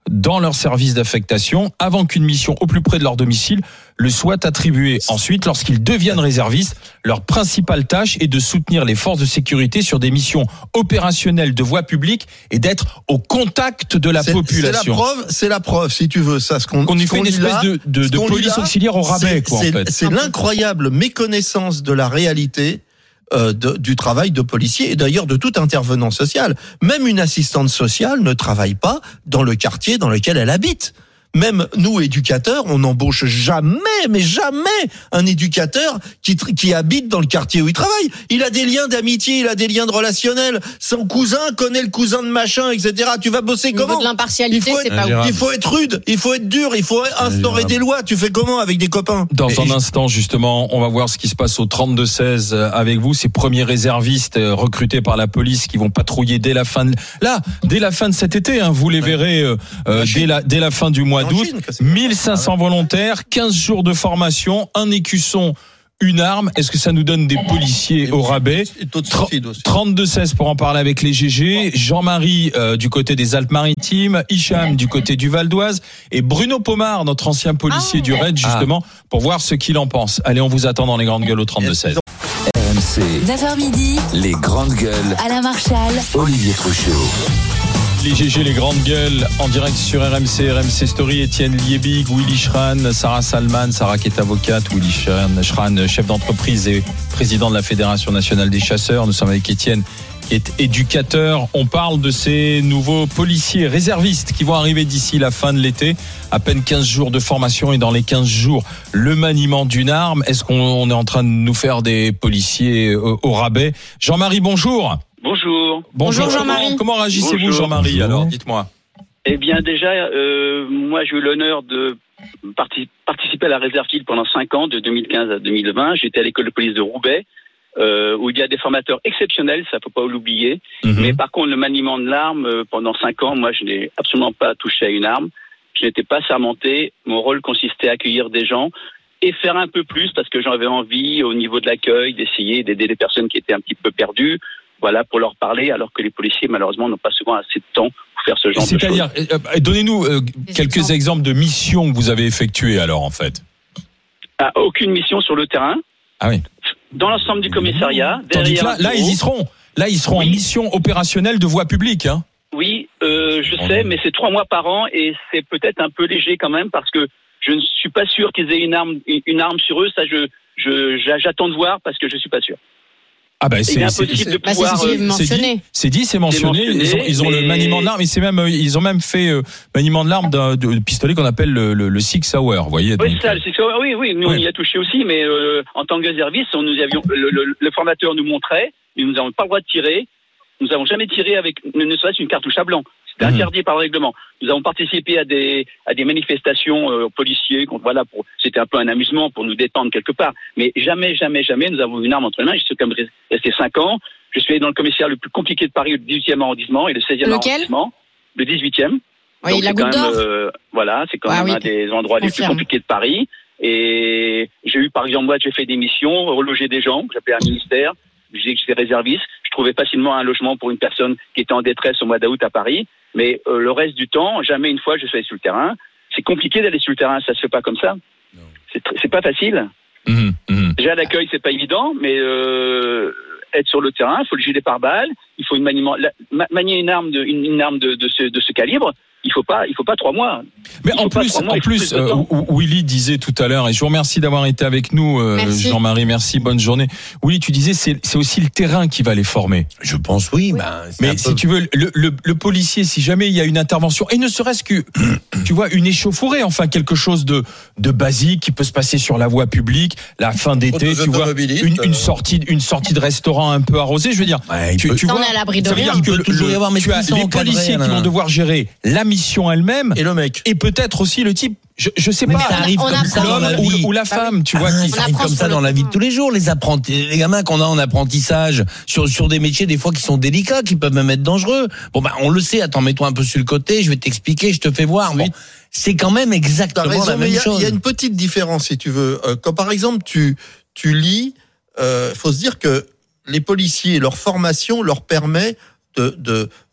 S3: dans leur service d'affectation avant qu'une mission au plus près de leur domicile le soit attribuée. Ensuite, lorsqu'ils deviennent réservistes, leur principale tâche est de soutenir les forces de sécurité sur des missions opérationnelles de voie publique et d'être au contact de la
S4: c'est,
S3: population.
S4: C'est la preuve, c'est la preuve, si tu veux, ça. Ce qu'on,
S3: qu'on y fait une espèce
S4: là,
S3: de, de, de police là, auxiliaire au rabais,
S4: c'est,
S3: quoi,
S4: c'est,
S3: en fait.
S4: C'est l'incroyable méconnaissance de la réalité euh, de, du travail de policier et d'ailleurs de tout intervenant social. Même une assistante sociale ne travaille pas dans le quartier dans lequel elle habite. Même nous, éducateurs, on n'embauche jamais, mais jamais un éducateur qui, qui habite dans le quartier où il travaille. Il a des liens d'amitié, il a des liens de relationnel. Son cousin connaît le cousin de machin, et cetera. Tu vas bosser
S5: Au niveau
S4: comment?
S5: de l'impartialité,
S4: il faut
S5: c'est
S4: être,
S5: pas
S6: Gérard.
S4: il faut être rude, il faut être dur, il faut instaurer des lois. Tu fais comment avec des copains?
S3: Dans
S6: Mais
S3: un
S6: je...
S3: instant, justement, on va voir ce qui se passe au trente-deux seize avec vous. Ces premiers réservistes recrutés par la police qui vont patrouiller dès la fin de, là, dès la fin de cet été, hein, vous les verrez, euh, euh, dès la, dès la fin du mois d'août. mille cinq cents volontaires, quinze jours de formation, un écusson, une arme. Est-ce que ça nous donne des policiers au rabais? trente-deux seize pour en parler avec les G G. Jean-Marie euh, du côté des Alpes-Maritimes, Hicham du côté du Val d'Oise et Bruno Pomard, notre ancien policier
S5: ah,
S3: du R A I D, justement, ah. pour voir ce qu'il en pense. Allez, on vous attend dans les grandes gueules au trente-deux seize.
S1: R M C,
S2: neuf heures midi,
S1: les grandes gueules,
S2: Alain Marchal,
S1: Olivier Truchot.
S3: Les G G, les grandes gueules, en direct sur R M C, R M C Story, Étienne Liebig, Willy Schran, Sarah Salman, Sarah qui est avocate, Willy Schran, chef d'entreprise et président de la Fédération nationale des chasseurs. Nous sommes avec Étienne qui est éducateur. On parle de ces nouveaux policiers réservistes qui vont arriver d'ici la fin de l'été. À peine quinze jours de formation et dans les quinze jours, le maniement d'une arme. Est-ce qu'on est en train de nous faire des policiers au, au rabais? Jean-Marie, bonjour.
S7: Bonjour.
S3: Bonjour,
S5: Bonjour Jean-Marie.
S3: Comment, comment réagissez-vous,
S7: Bonjour.
S3: Jean-Marie?
S6: Bonjour.
S3: Alors, dites-moi.
S7: Eh bien, déjà, euh, moi, j'ai eu l'honneur de parti- participer à la réserve file pendant cinq ans, de deux mille quinze à deux mille vingt. J'étais à l'école de police de Roubaix, euh, où il y a des formateurs exceptionnels, ça faut pas l'oublier.
S3: Mm-hmm.
S7: Mais par contre, le maniement de l'arme, euh, pendant cinq ans, moi, je n'ai absolument pas touché à une arme. Je n'étais pas sermenté. Mon rôle consistait à accueillir des gens et faire un peu plus, parce que j'avais envie, au niveau de l'accueil, d'essayer d'aider les personnes qui étaient un petit peu perdues. Voilà, pour leur parler, alors que les policiers, malheureusement, n'ont pas souvent assez de temps pour faire ce genre de choses.
S3: C'est-à-dire, euh, donnez-nous euh, quelques exemples. exemples de missions que vous avez effectuées, alors, en fait.
S7: Ah, aucune mission sur le terrain.
S3: Ah oui.
S7: Dans l'ensemble du commissariat.
S3: Tandis que là,
S7: derrière un
S3: là,
S7: bureau.
S3: ils y seront. Là, ils seront
S7: Oui.
S3: en mission opérationnelle de voie publique, hein.
S7: Oui, euh, je sais, mais c'est trois mois par an et c'est peut-être un peu léger quand même parce que je ne suis pas sûr qu'ils aient une arme, une arme sur eux. Ça, je, je, j'attends de voir parce que je suis pas sûr.
S3: Ah bah
S7: Il est
S3: c'est,
S7: impossible
S3: c'est,
S7: de
S5: Bah,
S7: pouvoir.
S5: c'est- c'est-
S7: euh,
S3: c'est dit,
S5: mentionné.
S3: c'est dit, c'est mentionné.
S7: C'est mentionné,
S3: Ils ont, ils ont
S7: mais-
S3: le maniement de l'arme, et c'est même, euh, ils ont même fait euh, maniement de l'arme d'un de pistolet qu'on appelle le, le, le Six Hour, vous voyez.
S7: Oui,
S3: donc,
S7: ça, c'est ça. Oui, oui, nous
S3: Oui.
S7: on y a touché aussi, mais euh, en tant que réserviste, on nous avions le, le, le formateur nous montrait, nous n'avons pas le droit de tirer. Nous n'avons jamais tiré avec ne ne serait-ce qu'une cartouche à blanc. C'était
S3: Mhm.
S7: interdit par le règlement. Nous avons participé à des à des manifestations euh, policiers. Contre, voilà, pour c'était un peu un amusement pour nous détendre quelque part. Mais jamais, jamais, jamais, nous avons une arme entre les mains. Je suis comme resté cinq ans. Je suis allé dans le commissariat le plus compliqué de Paris, le dix-huitième arrondissement et le seizième
S5: Lequel
S7: arrondissement. Le dix-huitième.
S5: Oui,
S7: Donc,
S5: la
S7: c'est quand
S5: Goutte
S7: même,
S5: d'Or.
S7: euh, voilà, c'est quand
S5: Ah
S7: même
S5: oui.
S7: un des endroits les plus
S5: Confirme.
S7: compliqués de Paris. Et j'ai eu, par exemple, moi, j'ai fait des missions, reloger des gens. J'appelais un ministère. Je disais que j'étais réserviste. Je trouvais facilement un logement pour une personne qui était en détresse au mois d'août à Paris. Mais euh, le reste du temps, jamais une fois je suis allé sur le terrain. C'est compliqué d'aller sur le terrain, ça se fait pas comme ça. C'est, tr- c'est pas facile.
S3: mhm, mhm.
S7: Déjà l'accueil c'est pas évident, mais euh, être sur le terrain, il faut le gilet pare-balles, il faut une maniement, la- ma- manier une arme de une, une arme de, de ce de ce calibre. Il faut pas, il faut pas trois mois.
S3: Mais
S7: Il
S3: en
S7: faut pas
S3: plus,
S7: trois mois,
S3: en
S7: il faut
S3: plus,
S7: plus de
S3: euh,
S7: temps.
S3: Willy disait tout à l'heure, et je vous remercie d'avoir été avec nous, euh,
S5: Merci.
S3: Jean-Marie. Merci, bonne journée. Willy, tu disais, c'est, c'est aussi le terrain qui va les former.
S6: Je pense oui. Ben, c'est
S3: Mais
S6: un
S3: si
S6: peu-
S3: tu veux, le, le, le policier, si jamais il y a une intervention, et ne serait-ce que, tu vois, une échauffourée, enfin quelque chose de, de basique qui peut se passer sur la voie publique, la fin d'été, tu vois, une, une sortie, une sortie de restaurant un peu arrosée, je veux dire.
S6: Ouais, il
S3: tu,
S6: peut-
S3: tu
S5: Ça, on
S3: vois,
S5: est à l'abri de
S3: ça veut
S5: rien.
S3: dire
S6: Il
S3: que
S6: peut
S3: le-
S6: toujours y
S3: le-
S6: avoir, mais
S3: tu as
S6: ils sont
S3: les
S6: encadrés,
S3: policiers qui
S6: Alain.
S3: vont devoir gérer la mission elle-même.
S4: Et le mec.
S3: Et peut-être aussi le type, je, je sais
S6: Mais
S3: pas,
S6: ça arrive
S5: on
S6: comme
S5: apprend
S6: ça dans la
S3: l'homme
S6: vie.
S3: ou, ou la femme, tu vois.
S6: Ah,
S3: qui-
S6: ça
S5: On
S6: arrive
S5: apprend
S6: comme
S5: sur
S6: ça
S5: le
S6: dans la vie de
S5: terrain.
S6: tous les jours. Les apprentis, les gamins qu'on a en apprentissage sur sur des métiers des fois qui sont délicats, qui peuvent même être dangereux. Bon bah on le sait. Attends, mets-toi un peu sur le côté. Je vais t'expliquer. Je te fais voir. Bon, c'est quand même
S4: T'as
S6: exactement
S4: raison,
S6: la
S4: mais
S6: même
S4: il y, a-
S6: chose.
S4: il y a une petite différence, si tu veux. Euh, quand par exemple tu tu lis, euh, faut se dire que les policiers, leur formation leur permet de de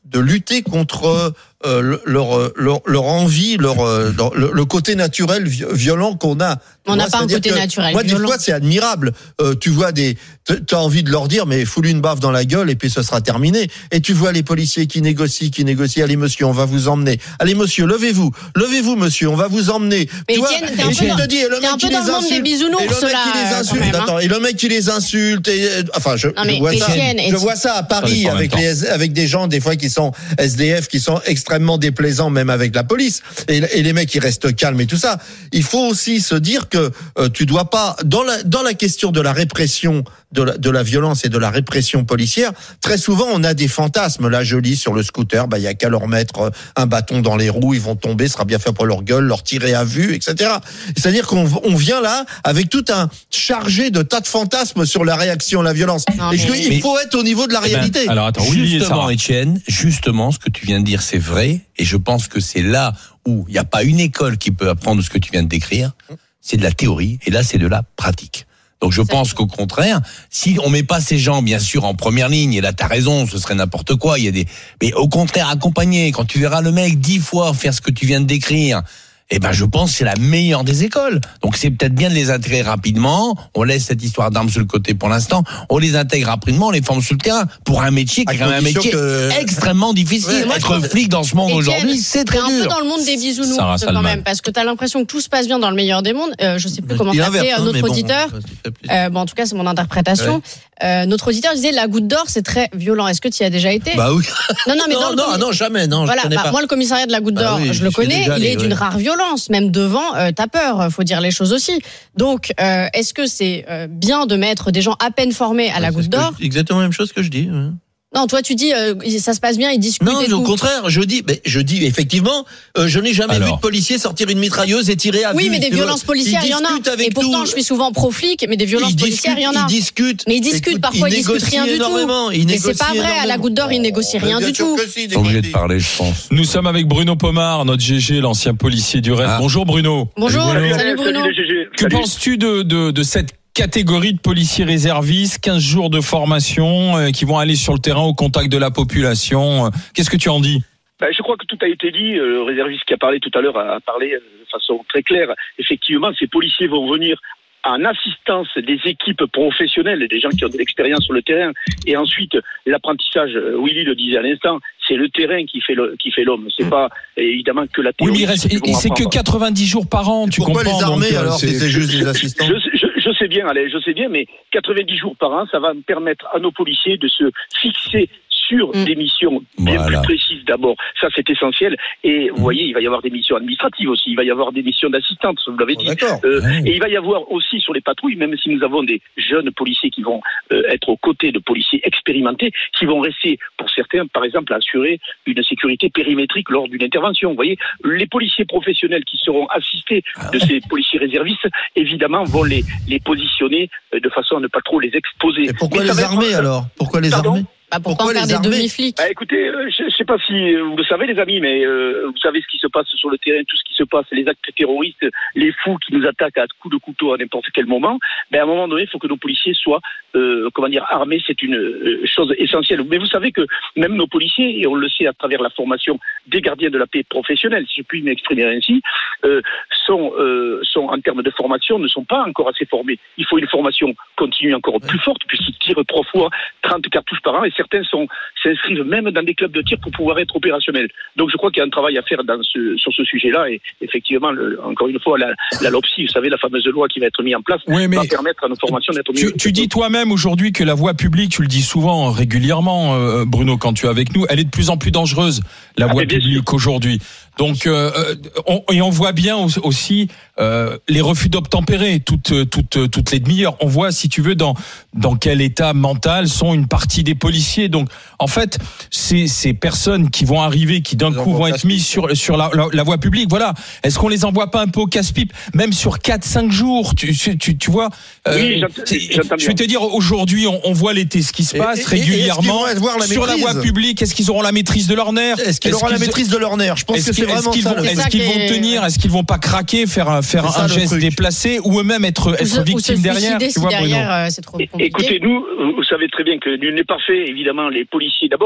S4: de lutter contre euh, leur, leur leur envie, leur, leur le, le côté naturel violent qu'on a.
S5: On n'a pas un côté naturel
S4: moi,
S5: violent.
S4: des fois, c'est admirable. Euh, tu vois des, t'as envie de leur dire, mais fous-lui une baffe dans la gueule et puis ce sera terminé. Et tu vois les policiers qui négocient, qui négocient. Allez, monsieur, on va vous emmener. Allez, monsieur, levez-vous, levez-vous, monsieur, on va vous emmener.
S5: Mais
S4: tu
S5: Étienne,
S4: vois,
S5: t'es un
S4: et
S5: peu
S4: je
S5: dans-
S4: te dis, et le
S5: t'es
S4: mec
S5: un
S4: qui
S5: peu dans
S4: les
S5: le monde des
S4: insulte,
S5: bisounours,
S4: et le mec
S5: là,
S4: qui les
S5: quand
S4: insulte,
S5: même, hein.
S4: attends, et le mec qui les insulte. Et, enfin, je,
S5: Non, mais
S4: je vois ça.
S5: Étienne,
S4: Je
S5: Étienne-
S4: vois ça à Paris
S3: dépend en
S4: avec
S3: même
S4: les avec des gens des fois qui sont S D F, qui sont extrêmement déplaisants même avec la police. Et, et les mecs ils restent calmes et tout ça. Il faut aussi se dire que euh, tu dois pas dans la dans la question de la répression de la, de la violence et de la répression policière. Très souvent on a des fantasmes. Là je lis sur le scooter, bah il y a qu'à leur mettre un bâton dans les roues, ils vont tomber, ce sera bien fait pour leur gueule, leur tirer à vue, et cetera. C'est-à-dire qu'on on vient là avec tout un chargé de tas de fantasmes sur la réaction à la violence.
S5: Non,
S4: et je
S5: mais-
S4: dis, il faut être au niveau de la
S6: Eh ben,
S4: réalité.
S3: Alors attends, Olivier,
S6: Justement,
S3: Sarah.
S6: Étienne, justement, ce que tu viens de dire, c'est vrai. Et je pense que c'est là où il n'y a pas une école qui peut apprendre ce que tu viens de décrire. C'est de la théorie. Et là, c'est de la pratique. Donc je pense qu'au contraire, si on met pas ces gens, bien sûr, en première ligne, et là t'as raison, ce serait n'importe quoi, il y a des, mais au contraire, accompagner, quand tu verras le mec dix fois faire ce que tu viens de décrire, eh ben, je pense que c'est la meilleure des écoles. Donc, c'est peut-être bien de les intégrer rapidement. On laisse cette histoire d'armes sur le côté pour l'instant. On les intègre rapidement, on les forme sur le terrain. Pour un métier qui est
S4: À
S6: quand même un
S4: condition
S6: métier
S4: que-
S6: extrêmement difficile.
S4: Ouais, moi, je
S6: Être
S5: pense-
S6: flic dans ce monde
S5: Étienne,
S6: aujourd'hui, c'est
S5: t'es
S6: très
S5: un peu
S6: dur.
S5: dans le monde des bisounours
S3: Sarah
S5: quand
S3: Salman.
S5: même, parce que t'as l'impression que tout se passe bien dans le meilleur des mondes. Euh, je sais plus comment
S4: Je dis
S5: s'appelait
S4: l'inverse,
S5: euh,
S4: hein,
S5: notre
S4: mais bon,
S5: auditeur.
S4: ça fait plaisir.
S5: Euh, bon, en tout cas, c'est mon interprétation. Euh, notre auditeur disait la goutte d'or, c'est très violent. Est-ce que tu y as déjà été?
S4: Bah oui.
S5: Non, non, mais dans
S4: non,
S5: le
S4: non,
S5: commi-
S4: non, jamais, non,
S5: Voilà,
S4: je connais
S5: bah,
S4: pas.
S5: moi le commissariat de la Goutte
S4: Bah
S5: d'Or,
S4: oui,
S5: je
S4: j'y
S5: le
S4: suis
S5: connais,
S4: déjà
S5: il
S4: allé,
S5: est d'une
S4: ouais.
S5: rare violence, même devant, euh, t'as peur, faut dire les choses aussi. Donc, euh, est-ce que c'est euh, bien de mettre des gens à peine formés à la
S4: C'est
S5: Goutte
S4: ce que
S5: d'Or?
S4: je- Exactement la même chose que je dis. ouais.
S5: Non, toi tu dis euh, ça se passe bien, ils discutent
S4: Non,
S5: et
S4: au
S5: tout.
S4: contraire, je dis, mais je dis effectivement, euh, je n'ai jamais
S3: Alors.
S4: vu de policier sortir une mitrailleuse et tirer à
S5: Oui,
S4: vue.
S5: mais des
S4: Tu vois.
S5: violences policières,
S4: Ils
S5: il y en
S4: discutent
S5: a.
S4: avec
S5: Et pourtant,
S4: tout.
S5: je suis souvent pro-flic, mais des violences
S4: Ils
S5: policières, il y en
S4: discutent,
S5: a.
S4: Ils discutent.
S5: Mais ils discutent,
S4: Écoute,
S5: parfois, ils discutent rien du tout.
S4: énormément, ils
S5: Mais c'est
S4: négocient
S5: pas vrai, à la
S4: énormément.
S5: Goutte d'Or, ils négocient
S4: Mais
S5: rien
S4: bien
S5: du
S4: sûr
S5: tout.
S4: que si,
S6: Ils sont obligés de
S4: des-
S6: parler, je pense.
S3: Nous sommes avec Bruno Pomar, notre G G, l'ancien policier du Raid.
S6: Ah.
S3: Bonjour Bruno.
S5: Bonjour,
S3: Salut,
S5: salut Bruno.
S7: les G G.
S3: Que
S7: Salut.
S3: penses-tu de, de, de cette catégorie de policiers réservistes, quinze jours de formation, euh, qui vont aller sur le terrain au contact de la population? euh, Qu'est-ce que tu en dis?
S7: Ben, je crois que tout a été dit. Euh, Le réserviste qui a parlé tout à l'heure a parlé euh, de façon très claire. Effectivement, ces policiers vont venir en assistance des équipes professionnelles, des gens qui ont de l'expérience sur le terrain. Et ensuite, l'apprentissage, euh, Willy le disait à l'instant, c'est le terrain qui fait le, qui fait l'homme. C'est pas évidemment que la
S3: Oui,
S7: théorie.
S3: mais il reste-
S7: qu'ils vont
S3: et c'est que
S7: apprendre.
S3: quatre-vingt-dix jours par an, tu
S4: Pourquoi
S3: comprends
S4: les armées
S3: donc, euh,
S4: alors si c'est juste des assistants?
S7: Je, je, je sais bien, allez, je sais bien, mais quatre-vingt-dix jours par an, ça va me permettre à nos policiers de se fixer sur
S5: Mm.
S7: des missions bien
S6: Voilà.
S7: plus précises d'abord. Ça, c'est essentiel. Et vous voyez, il va y avoir des missions administratives aussi. Il va y avoir des missions d'assistance, vous l'avez
S4: Bon,
S7: dit.
S4: D'accord.
S7: Euh,
S6: Ouais.
S7: Et il va y avoir aussi sur les patrouilles, même si nous avons des jeunes policiers qui vont euh, être aux côtés de policiers expérimentés, qui vont rester, pour certains, par exemple, assurer une sécurité périmétrique lors d'une intervention. Vous voyez, les policiers professionnels qui seront assistés de ces policiers réservistes, évidemment, vont les, les positionner euh, de façon à ne pas trop les exposer.
S4: Et pourquoi
S7: Mais ça
S4: les
S7: va être-
S4: armées alors? Pourquoi les
S7: Pardon
S4: armées?
S5: Bah, pour
S4: Pourquoi
S5: pas en
S4: les
S5: faire des
S4: armées
S5: demi-flics.
S7: Bah écoutez, euh, je ne sais pas si euh, vous le savez les amis, mais euh, vous savez ce qui se passe sur le terrain, tout ce qui se passe, les actes terroristes, les fous qui nous attaquent à coups de couteau à n'importe quel moment. Ben à un moment donné, il faut que nos policiers soient, euh, comment dire, armés. C'est une euh, chose essentielle. Mais vous savez que même nos policiers, et on le sait à travers la formation des gardiens de la paix professionnels, si je puis m'exprimer ainsi, euh, sont, euh, sont en termes de formation, ne sont pas encore assez formés. Il faut une formation continue encore plus forte, puisqu'ils tirent trois fois trente cartouches par an, et certains sont s'inscrivent même dans des clubs de tir pour pouvoir être opérationnels. Donc je crois qu'il y a un travail à faire dans ce, sur ce sujet-là, et effectivement, le, encore une fois, la, la LOPSI, vous savez, la fameuse loi qui va être mise en place,
S3: Oui, mais
S7: va permettre à nos formations d'être mieux.
S3: Tu, tu dis toi-même aujourd'hui que la voie publique, tu le dis souvent, régulièrement, euh, Bruno, quand tu es avec nous, elle est de plus en plus dangereuse, la
S7: Ah,
S3: voie
S7: mais bien
S3: publique aujourd'hui. Donc, euh, on, et on voit bien aussi euh, les refus d'obtempérer toutes, toutes, toutes les demi-heures. On voit, si tu veux, dans, dans quel état mental sont une partie des policiers. Donc, en fait, ces, ces personnes qui vont arriver, qui d'un
S4: Ils
S3: coup
S4: envoient
S3: vont
S4: au
S3: être
S4: casse-pipe.
S3: mises sur, sur la, la, la voie publique, voilà. Est-ce qu'on les envoie pas un peu au casse-pipe, même sur quatre cinq jours, tu, tu, tu vois euh,
S7: Oui, j'entends-
S3: c'est-
S7: j'entends
S3: Je vais
S7: bien.
S3: te dire, aujourd'hui, on, on voit l'été ce qui se
S4: Et-
S3: passe
S4: et- et-
S3: régulièrement
S4: est-ce qu'ils vont avoir la
S3: sur la
S4: maîtrise
S3: voie publique. Est-ce qu'ils auront la maîtrise de leur nerf?
S4: Est-ce qu'ils auront la
S3: qu'ils-
S4: maîtrise de leur nerf? Je pense
S3: est-ce
S4: que c'est
S3: qu'ils- est-ce
S4: vraiment
S3: qu'ils
S4: ça.
S3: vont,
S4: le
S5: C'est
S3: est-ce
S5: ça
S3: qu'ils
S5: qui
S3: vont
S5: est-
S3: tenir? Est-ce qu'ils vont pas craquer, faire un, faire
S4: C'est ça,
S3: un
S4: le
S3: geste
S4: truc.
S3: déplacé, ou eux-mêmes être,
S5: Ou
S3: être
S5: se- ou se
S3: victimes derrière?
S5: suicider
S3: Tu
S5: si
S3: vois, Bruno.
S5: derrière, euh, c'est trop
S7: É-
S5: compliqué.
S7: Écoutez, nous, vous savez très bien que nul n'est parfait. Évidemment, les policiers, d'abord,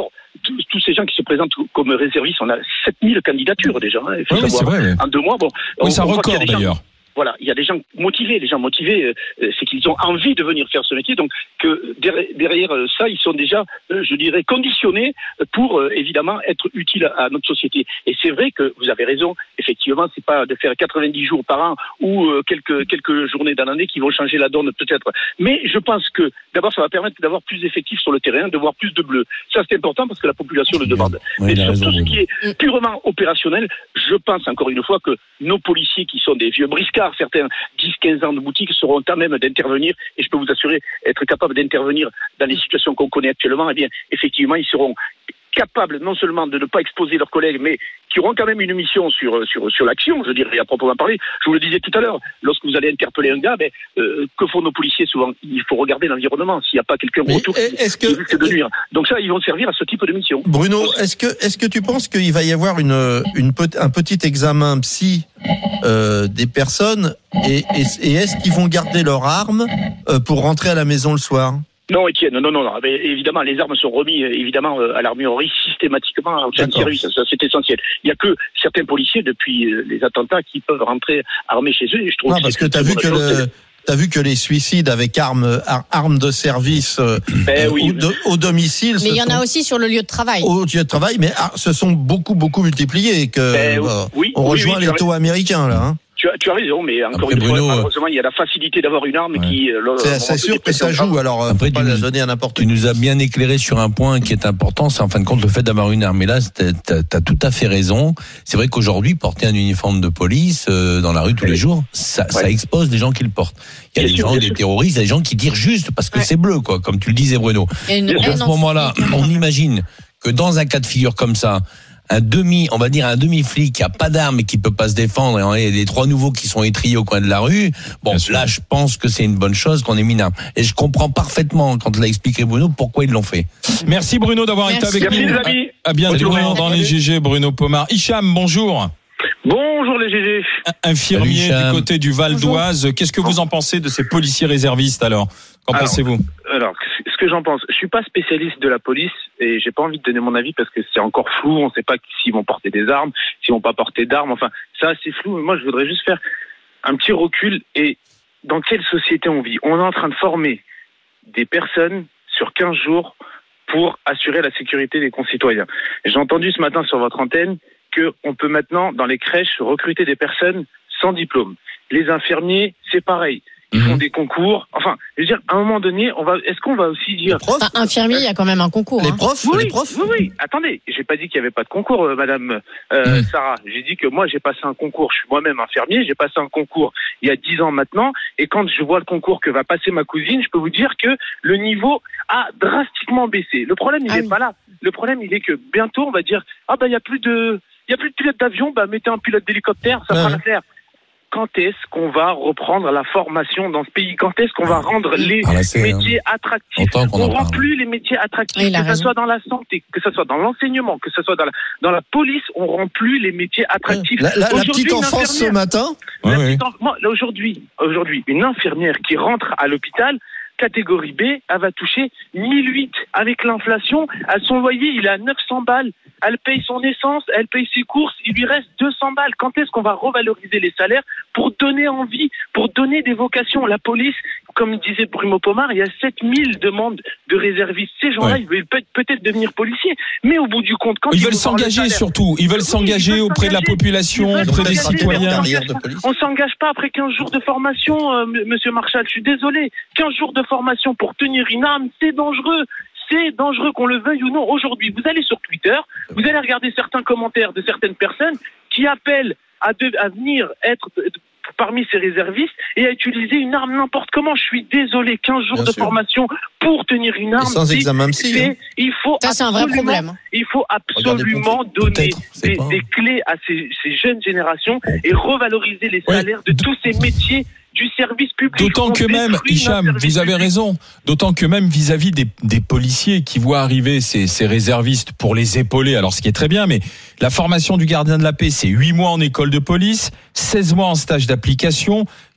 S7: tous, tous ces gens qui se présentent comme réservistes, on a sept mille candidatures déjà. Hein, il faut
S3: oui,
S7: savoir,
S3: c'est vrai, oui.
S7: En deux mois, bon.
S3: Oui, c'est un record
S7: gens,
S3: d'ailleurs.
S7: Voilà, il y a des gens motivés. Les gens motivés, euh, c'est qu'ils ont envie de venir faire ce métier. Donc, que derrière, derrière ça, ils sont déjà, euh, je dirais, conditionnés pour euh, évidemment être utiles à, à notre société. Et c'est vrai que vous avez raison. Effectivement, c'est pas de faire quatre-vingt-dix jours par an ou euh, quelques quelques journées dans l'année qui vont changer la donne peut-être. Mais je pense que d'abord, ça va permettre d'avoir plus d'effectifs sur le terrain, de voir plus de bleus. Ça, c'est important parce que la population le demande.
S6: Oui,
S7: Mais sur
S6: raison,
S7: tout ce
S6: oui.
S7: qui est purement opérationnel, je pense encore une fois que nos policiers qui sont des vieux briscards, certains dix quinze ans de boutique, seront à même d'intervenir, et je peux vous assurer être capables d'intervenir dans les situations qu'on connaît actuellement. Eh bien, effectivement, ils seront capables non seulement de ne pas exposer leurs collègues, mais qui auront quand même une mission sur sur sur l'action, je dirais, à proprement parler. Je vous le disais tout à l'heure, lorsque vous allez interpeller un gars, ben, euh, que font nos policiers souvent? Il faut regarder l'environnement, s'il n'y a pas quelqu'un
S4: Mais
S7: autour qui,
S4: est-ce que-
S7: qui risque de nuire. Donc ça, ils vont servir à ce type de mission.
S4: Bruno, est-ce que est-ce que tu penses qu'il va y avoir une une pe- un petit examen psy euh, des personnes et, et, et est-ce qu'ils vont garder leurs armes euh, pour rentrer à la maison le soir?
S7: Non, Étienne, non, non, non. Mais évidemment, les armes sont remises évidemment euh, à l'armurerie systématiquement en fin de
S4: D'accord.
S7: service. Ça, c'est essentiel. Il n'y a que certains policiers depuis euh, les attentats qui peuvent rentrer armés chez eux. Et je trouve
S4: Non,
S7: que
S4: parce
S7: c'est
S4: que t'as
S7: une
S4: vu
S7: bonne
S4: que
S7: chose.
S4: le t'as vu que les suicides avec armes ar- armes de service euh,
S7: Ben
S4: euh,
S7: oui.
S4: au, do- au domicile,
S5: Mais
S4: ce
S5: il y en
S4: sont-
S5: a aussi sur le lieu de travail.
S4: au lieu de travail, mais ah, se sont beaucoup beaucoup multipliés et que
S7: Ben,
S4: bah,
S7: oui,
S4: on
S7: oui,
S4: rejoint
S7: oui,
S4: les
S7: tu as-
S4: taux américains là. Hein.
S7: Tu as, tu as raison, mais encore
S6: Après,
S7: une
S6: Bruno,
S7: fois,
S6: euh,
S7: malheureusement, il y a la facilité d'avoir une arme
S6: Ouais.
S7: qui. euh, lors-
S4: C'est,
S7: lors
S4: c'est
S7: de
S4: sûr
S7: des
S4: que ça
S7: pressions
S4: joue. Alors,
S6: Après,
S4: faut pas
S6: tu
S4: la
S6: nous-
S4: donner à n'importe
S6: Tu
S4: qui.
S6: nous as bien éclairé sur un point qui est important, c'est en fin de compte le fait d'avoir une arme. Et là, t'as, t'as, t'as tout à fait raison. C'est vrai qu'aujourd'hui, porter un uniforme de police euh, dans la rue tous les jours, ça, ça
S7: Ouais.
S6: expose les gens qui le portent. Il y a
S7: Bien
S6: des
S7: sûr,
S6: gens,
S7: bien
S6: des
S7: sûr.
S6: terroristes, il y a des gens qui tirent juste parce que
S5: Ouais.
S6: c'est bleu, quoi, comme tu le disais, Bruno.
S5: Il y a une
S7: Bien sûr.
S6: À
S5: haine
S6: ce moment-là,
S5: antisémite.
S6: on imagine que dans un cas de figure comme ça, un demi, on va dire un demi-flic qui a pas d'arme et qui peut pas se défendre, et les trois nouveaux qui sont étriés au coin de la rue, bon,
S3: Bien sûr.
S6: là, je pense que c'est une bonne chose qu'on ait mis une arme. Et je comprends parfaitement, quand l'a expliqué Bruno, pourquoi ils l'ont fait.
S3: Merci Bruno d'avoir été
S5: Merci.
S3: avec
S7: Merci,
S3: nous.
S7: les amis.
S3: À, à bientôt
S7: Bonne journée.
S3: dans les G G, Bruno Pomar. Hicham, bonjour.
S7: Bonjour les G G.
S3: Infirmier
S6: Salut, Hicham.
S3: du côté du Val d'Oise. Qu'est-ce que vous en pensez de ces policiers réservistes alors? Qu'en
S8: Alors,
S3: pensez-vous?
S8: Alors, ce que j'en pense, je suis pas spécialiste de la police et j'ai pas envie de donner mon avis parce que c'est encore flou. On sait pas s'ils vont porter des armes, s'ils vont pas porter d'armes. Enfin, ça c'est flou. Mais moi, je voudrais juste faire un petit recul et dans quelle société on vit. On est en train de former des personnes sur quinze jours pour assurer la sécurité des concitoyens. J'ai entendu ce matin sur votre antenne qu'on peut maintenant, dans les crèches, recruter des personnes sans diplôme. Les infirmiers, c'est pareil. Ils font des concours. Enfin, je veux dire, à un moment donné, on va. Est-ce qu'on va aussi dire
S4: Les profs,
S5: Enfin, infirmier, il y a quand même un concours.
S4: les
S5: hein.
S4: profs,
S8: oui,
S4: les profs.
S8: oui, oui. Attendez, j'ai pas dit qu'il y avait pas de concours, euh, Madame euh, Sarah. J'ai dit que moi, j'ai passé un concours. Je suis moi-même infirmier. J'ai passé un concours il y a dix ans maintenant. Et quand je vois le concours que va passer ma cousine, je peux vous dire que le niveau a drastiquement baissé. Le problème, il
S5: Ah
S8: n'est
S5: oui.
S8: pas là. Le problème, il est que bientôt, on va dire, ah ben, il y a plus de, il y a plus de pilote d'avion. Bah, mettez un pilote d'hélicoptère, ça
S4: Ouais.
S8: fera l'affaire. Quand est-ce qu'on va reprendre la formation dans ce pays? Quand est-ce qu'on va rendre les
S6: Ah, là, c'est,
S8: métiers attractifs?
S6: Autant qu'on
S8: On
S6: en
S8: rend
S6: parle.
S8: plus les métiers attractifs,
S5: Oui, il a
S8: que ce
S5: raison.
S8: soit dans la santé, que ce soit dans l'enseignement, que ce soit dans la, dans la police, on rend plus les métiers attractifs.
S4: La, la- la
S8: Aujourd'hui,
S4: petite
S8: une
S4: enfance ce
S8: infirmière-
S4: matin.
S8: la
S3: Ouais,
S8: petite enf- moi, là, aujourd'hui, aujourd'hui, une infirmière qui rentre à l'hôpital, catégorie B, elle va toucher mille huit. Avec l'inflation, à son loyer, il est à neuf cents balles. Elle paye son essence, elle paye ses courses, il lui reste deux cents balles. Quand est-ce qu'on va revaloriser les salaires pour donner envie, pour donner des vocations? La police, comme disait Bruno Pomar, il y a sept mille demandes de réservistes. Ces gens-là,
S3: Ouais.
S8: ils veulent peut- peut-être devenir policiers, mais au bout du compte, quand
S3: Ils
S8: ils
S3: veulent
S8: vont voir le
S3: s'engager
S8: salaire-
S3: surtout. Ils veulent
S8: Oui,
S3: s'engager
S8: ils veulent
S3: auprès de la
S8: s'engager.
S3: population,
S8: Ils veulent
S3: auprès des
S8: s'engager,
S3: citoyens.
S8: mais on
S4: Carrière
S8: s'engage
S4: de
S8: pas-
S4: police.
S8: On s'engage pas après quinze jours de formation, euh, m- monsieur Marchal. Je suis désolé. quinze jours de formation pour tenir une arme, c'est dangereux. C'est dangereux qu'on le veuille ou non. Aujourd'hui, vous allez sur Twitter, vous allez regarder certains commentaires de certaines personnes qui appellent à, de- à venir être euh, parmi ces réservistes et à utiliser une arme n'importe comment. Je suis désolé. quinze jours
S4: Bien
S8: de
S4: sûr.
S8: formation pour tenir une
S4: Et
S8: arme.
S4: sans
S8: c'est-
S4: examen psy.
S8: c'est-
S4: hein.
S8: il faut
S5: Ça, c'est un vrai
S8: absolument-
S5: problème.
S8: il faut absolument
S6: Regardez,
S8: donner
S6: peut-être, c'est
S8: des,
S6: pas-
S8: des clés à ces, ces jeunes générations et revaloriser les
S3: Ouais.
S8: salaires de tous ces métiers du service public.
S3: D'autant
S8: On
S3: que même,
S8: détruit
S3: Hicham,
S8: notre service
S3: vous avez
S8: public.
S3: raison, d'autant que même vis-à-vis des, des policiers qui voient arriver ces, ces réservistes pour les épauler, alors ce qui est très bien, mais la formation du gardien de la paix, c'est huit mois en école de police, seize mois en stage d'application,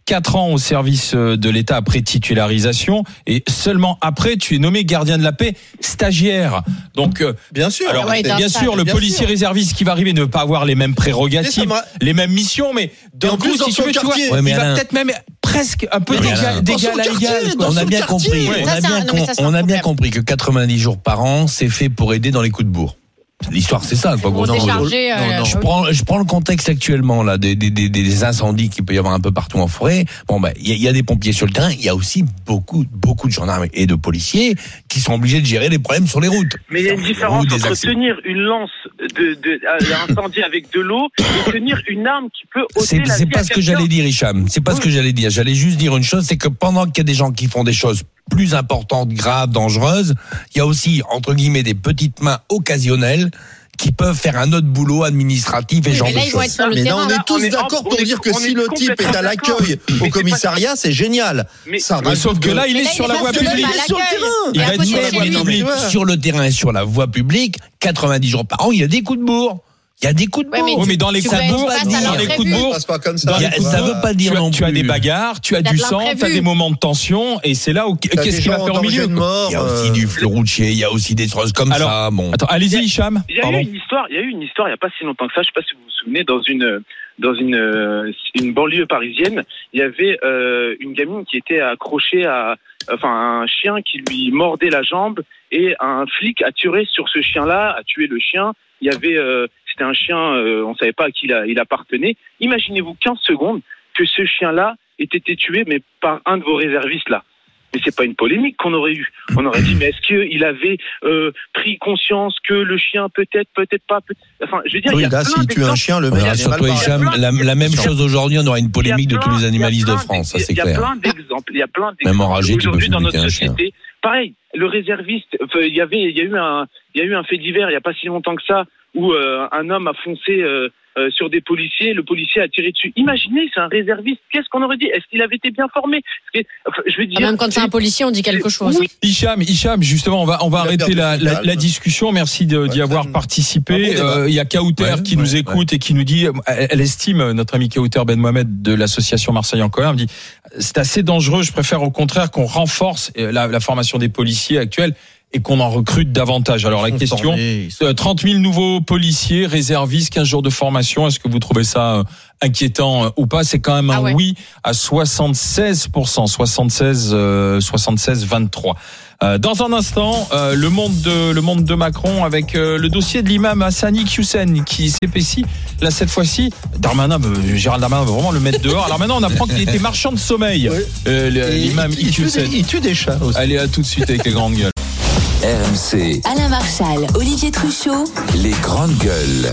S3: quatre ans au service de l'État après titularisation et seulement après tu es nommé gardien de la paix stagiaire. Donc
S4: bien sûr.
S3: Alors
S5: ouais,
S3: bien
S5: stage,
S3: sûr, le
S4: bien
S3: policier
S4: sûr.
S3: réserviste qui va arriver ne va pas avoir les mêmes prérogatives, les mêmes missions, mais d'un
S4: en
S3: coup,
S4: plus, dans
S3: si tu
S4: son
S3: veux, tu vois,
S4: quartier.
S6: Ouais, mais
S3: il va
S6: Alain-
S3: peut-être même presque un peu
S6: Mais
S3: d'égal
S6: Alain-
S3: d'égal
S4: Dans
S3: à
S4: son
S3: égal.
S4: quartier,
S3: quoi.
S4: dans
S6: On a
S4: son
S6: bien
S4: quartier.
S6: compris,
S3: Ouais.
S6: on
S5: Ça,
S6: a
S5: c'est
S6: bien,
S5: un- non, mais ça, c'est
S6: on
S5: un
S6: a bien
S5: problème.
S6: compris que quatre-vingt-dix jours par an, c'est fait pour aider dans les coups de bourre. L'histoire, c'est ça, quoi.
S5: Pour
S6: grosso modo.
S5: décharger.
S4: non,
S5: euh,
S4: non.
S6: Je prends, je prends le contexte actuellement là des, des, des, des incendies qu'il peut y avoir un peu partout en forêt. Bon, ben, il y, a- il y a des pompiers sur le terrain. Il y a aussi beaucoup, beaucoup de gendarmes et de policiers qui sont obligés de gérer les problèmes sur les routes.
S8: Mais il y a une différence
S6: Ou des
S8: entre
S6: accidents.
S8: tenir une lance de, de, à incendie avec de l'eau et tenir une arme qui peut ôter
S6: C'est,
S8: la
S6: c'est
S8: vie
S6: pas
S8: à
S6: ce que
S8: quelqu'un.
S6: j'allais dire, Hicham. C'est pas ce que j'allais dire. J'allais juste dire une chose, c'est que pendant qu'il y a des gens qui font des choses plus importantes, graves, dangereuses, il y a aussi, entre guillemets, des petites mains occasionnelles qui peuvent faire un autre boulot administratif et
S5: Oui,
S6: genre
S5: mais là,
S6: de
S5: ils vont être
S6: choses.
S5: sur le
S4: Mais
S5: terrain.
S4: non, on
S8: Là,
S4: est tous
S8: on est-
S4: d'accord
S8: on
S4: pour
S8: est-
S4: dire que
S8: on
S4: si
S8: est
S4: le type est à
S8: complètement
S4: l'accueil
S8: d'accord.
S4: au
S8: Mais
S4: commissariat, c'est génial.
S8: Mais-
S4: Ça
S3: Mais sauf
S4: rajoute
S3: que
S4: de-
S3: là, il
S5: Mais
S3: est
S5: là,
S3: sur
S5: il
S3: la
S5: est
S3: voie
S5: sur le
S3: publique.
S5: terrain.
S4: sur le terrain.
S3: Il
S5: Et
S3: va
S5: à
S3: être
S5: côté
S3: sur
S5: de
S3: la
S5: chez
S3: voie
S5: lui.
S3: publique.
S4: Ouais.
S6: Sur le terrain et sur la voie publique, quatre-vingt-dix jours par an, il y a des coups de bourre. Il y a des coups de
S5: Ouais, mais
S6: bourre.
S3: Oui, mais dans les
S5: Tu
S3: coups de
S5: peux être
S3: bourre,
S5: face à
S3: dans les
S5: l'imprévu.
S3: coups de
S4: Ça
S3: bourre,
S4: passe pas comme
S3: dans
S4: ça.
S3: les
S6: Il y a-
S3: coups de
S6: ça
S3: bourre,
S6: veut pas dire
S3: tu as,
S6: non
S3: tu as
S6: plus.
S3: des bagarres, tu as
S5: Il y a
S3: du
S5: de
S3: sang, tu as
S5: l'imprévu.
S3: des moments de tension, et c'est là où
S4: T'as
S3: qu'est-ce
S4: des
S3: qui va
S4: gens
S3: faire
S4: en
S3: au milieu
S4: danger de
S3: quoi.
S4: mort.
S6: Il y a aussi
S4: euh,
S6: du feu routier, il y a aussi des choses comme
S3: Alors,
S6: ça. Bon.
S3: Attends, allez-y, Hicham.
S8: Il y a
S3: Pardon.
S8: eu une histoire, il y a eu une histoire il y a pas si longtemps que ça, je sais pas si vous vous souvenez, dans une dans une euh, une banlieue parisienne, il y avait euh, une gamine qui était accrochée à enfin un chien qui lui mordait la jambe et un flic a tiré sur ce chien-là, a tué le chien. Il y avait euh, c'était un chien, euh, on savait pas à qui il, a- il appartenait. Imaginez-vous quinze secondes que ce chien-là ait été tué mais par un de vos réservistes là. Mais c'est pas une polémique qu'on aurait eu. On aurait dit, mais est-ce qu'il avait euh, pris conscience que le chien peut-être, peut-être pas, peut enfin, je veux dire, il y
S4: Oui,
S8: a
S4: là,
S8: plein
S4: s'il tue un
S8: d'exemples.
S4: chien, le
S6: On
S4: mec
S6: verra
S4: il est
S6: sur
S4: mal
S6: toi,
S4: barré.
S6: Hicham. La, la même chose aujourd'hui, on aura une polémique
S8: Il y
S6: de
S8: a
S6: tous
S8: plein-
S6: les animalistes
S8: il y a
S6: de
S8: plein
S6: France, ça
S8: d'ex-
S6: c'est
S8: Il y a
S6: clair.
S8: plein d'exemples. Il y a plein d'exemples.
S6: Même enragé, tu peux
S8: aujourd'hui
S6: plus
S8: dans notre
S6: buter un chien.
S8: société. Pareil, le réserviste. enfin, Il y avait, il y a eu un, il y a eu un fait divers il y a pas si longtemps que ça où euh, un homme a foncé euh, euh, sur des policiers. Le policier a tiré dessus. Imaginez, c'est un réserviste. Qu'est-ce qu'on aurait dit? Est-ce qu'il avait été bien formé? Parce que, enfin, je veux dire.
S5: Même quand c'est un policier, on dit quelque chose.
S8: Oui.
S3: Hicham, Hicham, justement, on va on va
S4: Il a
S3: arrêter
S4: perdu
S3: la,
S4: son
S3: la,
S4: calme.
S3: la discussion. Merci de- d'y
S4: Ouais,
S3: avoir
S4: ça-
S3: participé.
S4: un bon débat.
S3: Euh, Il y a Kauter
S6: Ouais,
S3: qui
S6: ouais,
S3: nous écoute et qui nous dit, elle, elle estime, notre ami Kauter Ben Mohamed de l'association Marseille en colère, me dit, c'est assez dangereux. Je préfère au contraire qu'on renforce la, la formation des policiers actuels et qu'on en recrute davantage. Alors la
S4: Ils sont
S3: question.
S4: formés, ils sont-
S3: Euh, trente mille nouveaux policiers, réservistes, quinze jours de formation. Est-ce que vous trouvez ça euh, inquiétant euh, ou pas? C'est quand même un
S5: Ah ouais.
S3: oui à soixante-seize pour cent, soixante-seize, euh, soixante-seize, vingt-trois. Euh, dans un instant, euh, le monde de le monde de Macron avec euh, le dossier de l'imam Hassani Hussein qui s'épaissit. Là cette fois-ci, Darmanin, euh, Gérald Darmanin veut vraiment le mettre dehors. Alors maintenant, on apprend qu'il était marchand de sommeil.
S4: Oui.
S3: Euh, le-
S4: Et
S3: l'imam
S4: il, il tue
S3: Hussein.
S4: des, il tue des chats aussi.
S3: Allez, à tout de suite avec les grandes gueules.
S1: R M C,
S2: Alain Marchal, Olivier Truchot,
S1: les grandes gueules.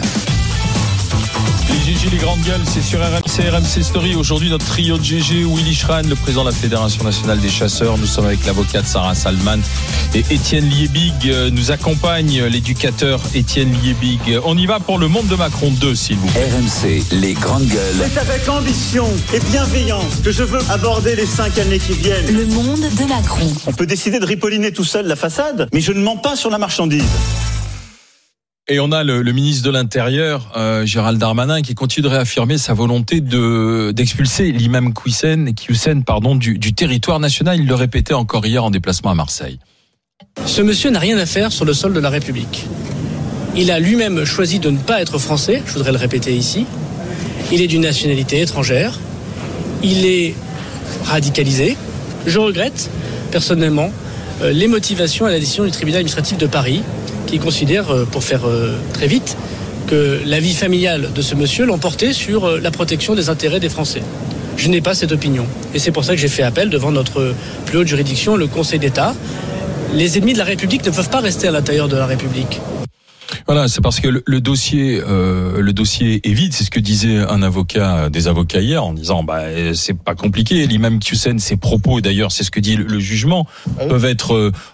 S3: Les G G, les grandes gueules, c'est sur R M C, R M C Story. Aujourd'hui, notre trio de G G, Willy Schran, le président de la Fédération nationale des chasseurs. Nous sommes avec l'avocate Sarah Salman et Étienne Liebig euh, nous accompagne, l'éducateur Étienne Liebig. On y va pour le monde de Macron deux, s'il vous plaît.
S1: R M C, les grandes gueules.
S9: C'est avec ambition et bienveillance que je veux aborder les cinq années qui viennent.
S2: le monde de Macron.
S9: On peut décider de ripoliner tout seul la façade, mais je ne mens pas sur la marchandise.
S3: Et on a le, le ministre de l'Intérieur, euh, Gérald Darmanin, qui continue de réaffirmer sa volonté de d'expulser l'imam Hussein, Hussein pardon, du, du territoire national. Il le répétait encore hier en déplacement à Marseille.
S10: Ce monsieur n'a rien à faire sur le sol de la République. Il a lui-même choisi de ne pas être français, je voudrais le répéter ici. Il est d'une nationalité étrangère. Il est radicalisé. Je regrette, personnellement, euh, les motivations à la décision du tribunal administratif de Paris, qui considère, euh, pour faire euh, très vite, que la vie familiale de ce monsieur l'emportait sur euh, la protection des intérêts des Français. Je n'ai pas cette opinion. Et c'est pour ça que j'ai fait appel devant notre plus haute juridiction, le Conseil d'État. Les ennemis de la République ne peuvent pas rester à l'intérieur de la République.
S3: Voilà, c'est parce que le, le dossier, euh, le dossier est vide. C'est ce que disait un avocat, des avocats hier, en disant, bah, c'est pas compliqué. L'imam Hussein, ses propos, et d'ailleurs, c'est ce que dit le, le jugement,
S4: Ah oui.
S3: peuvent être euh,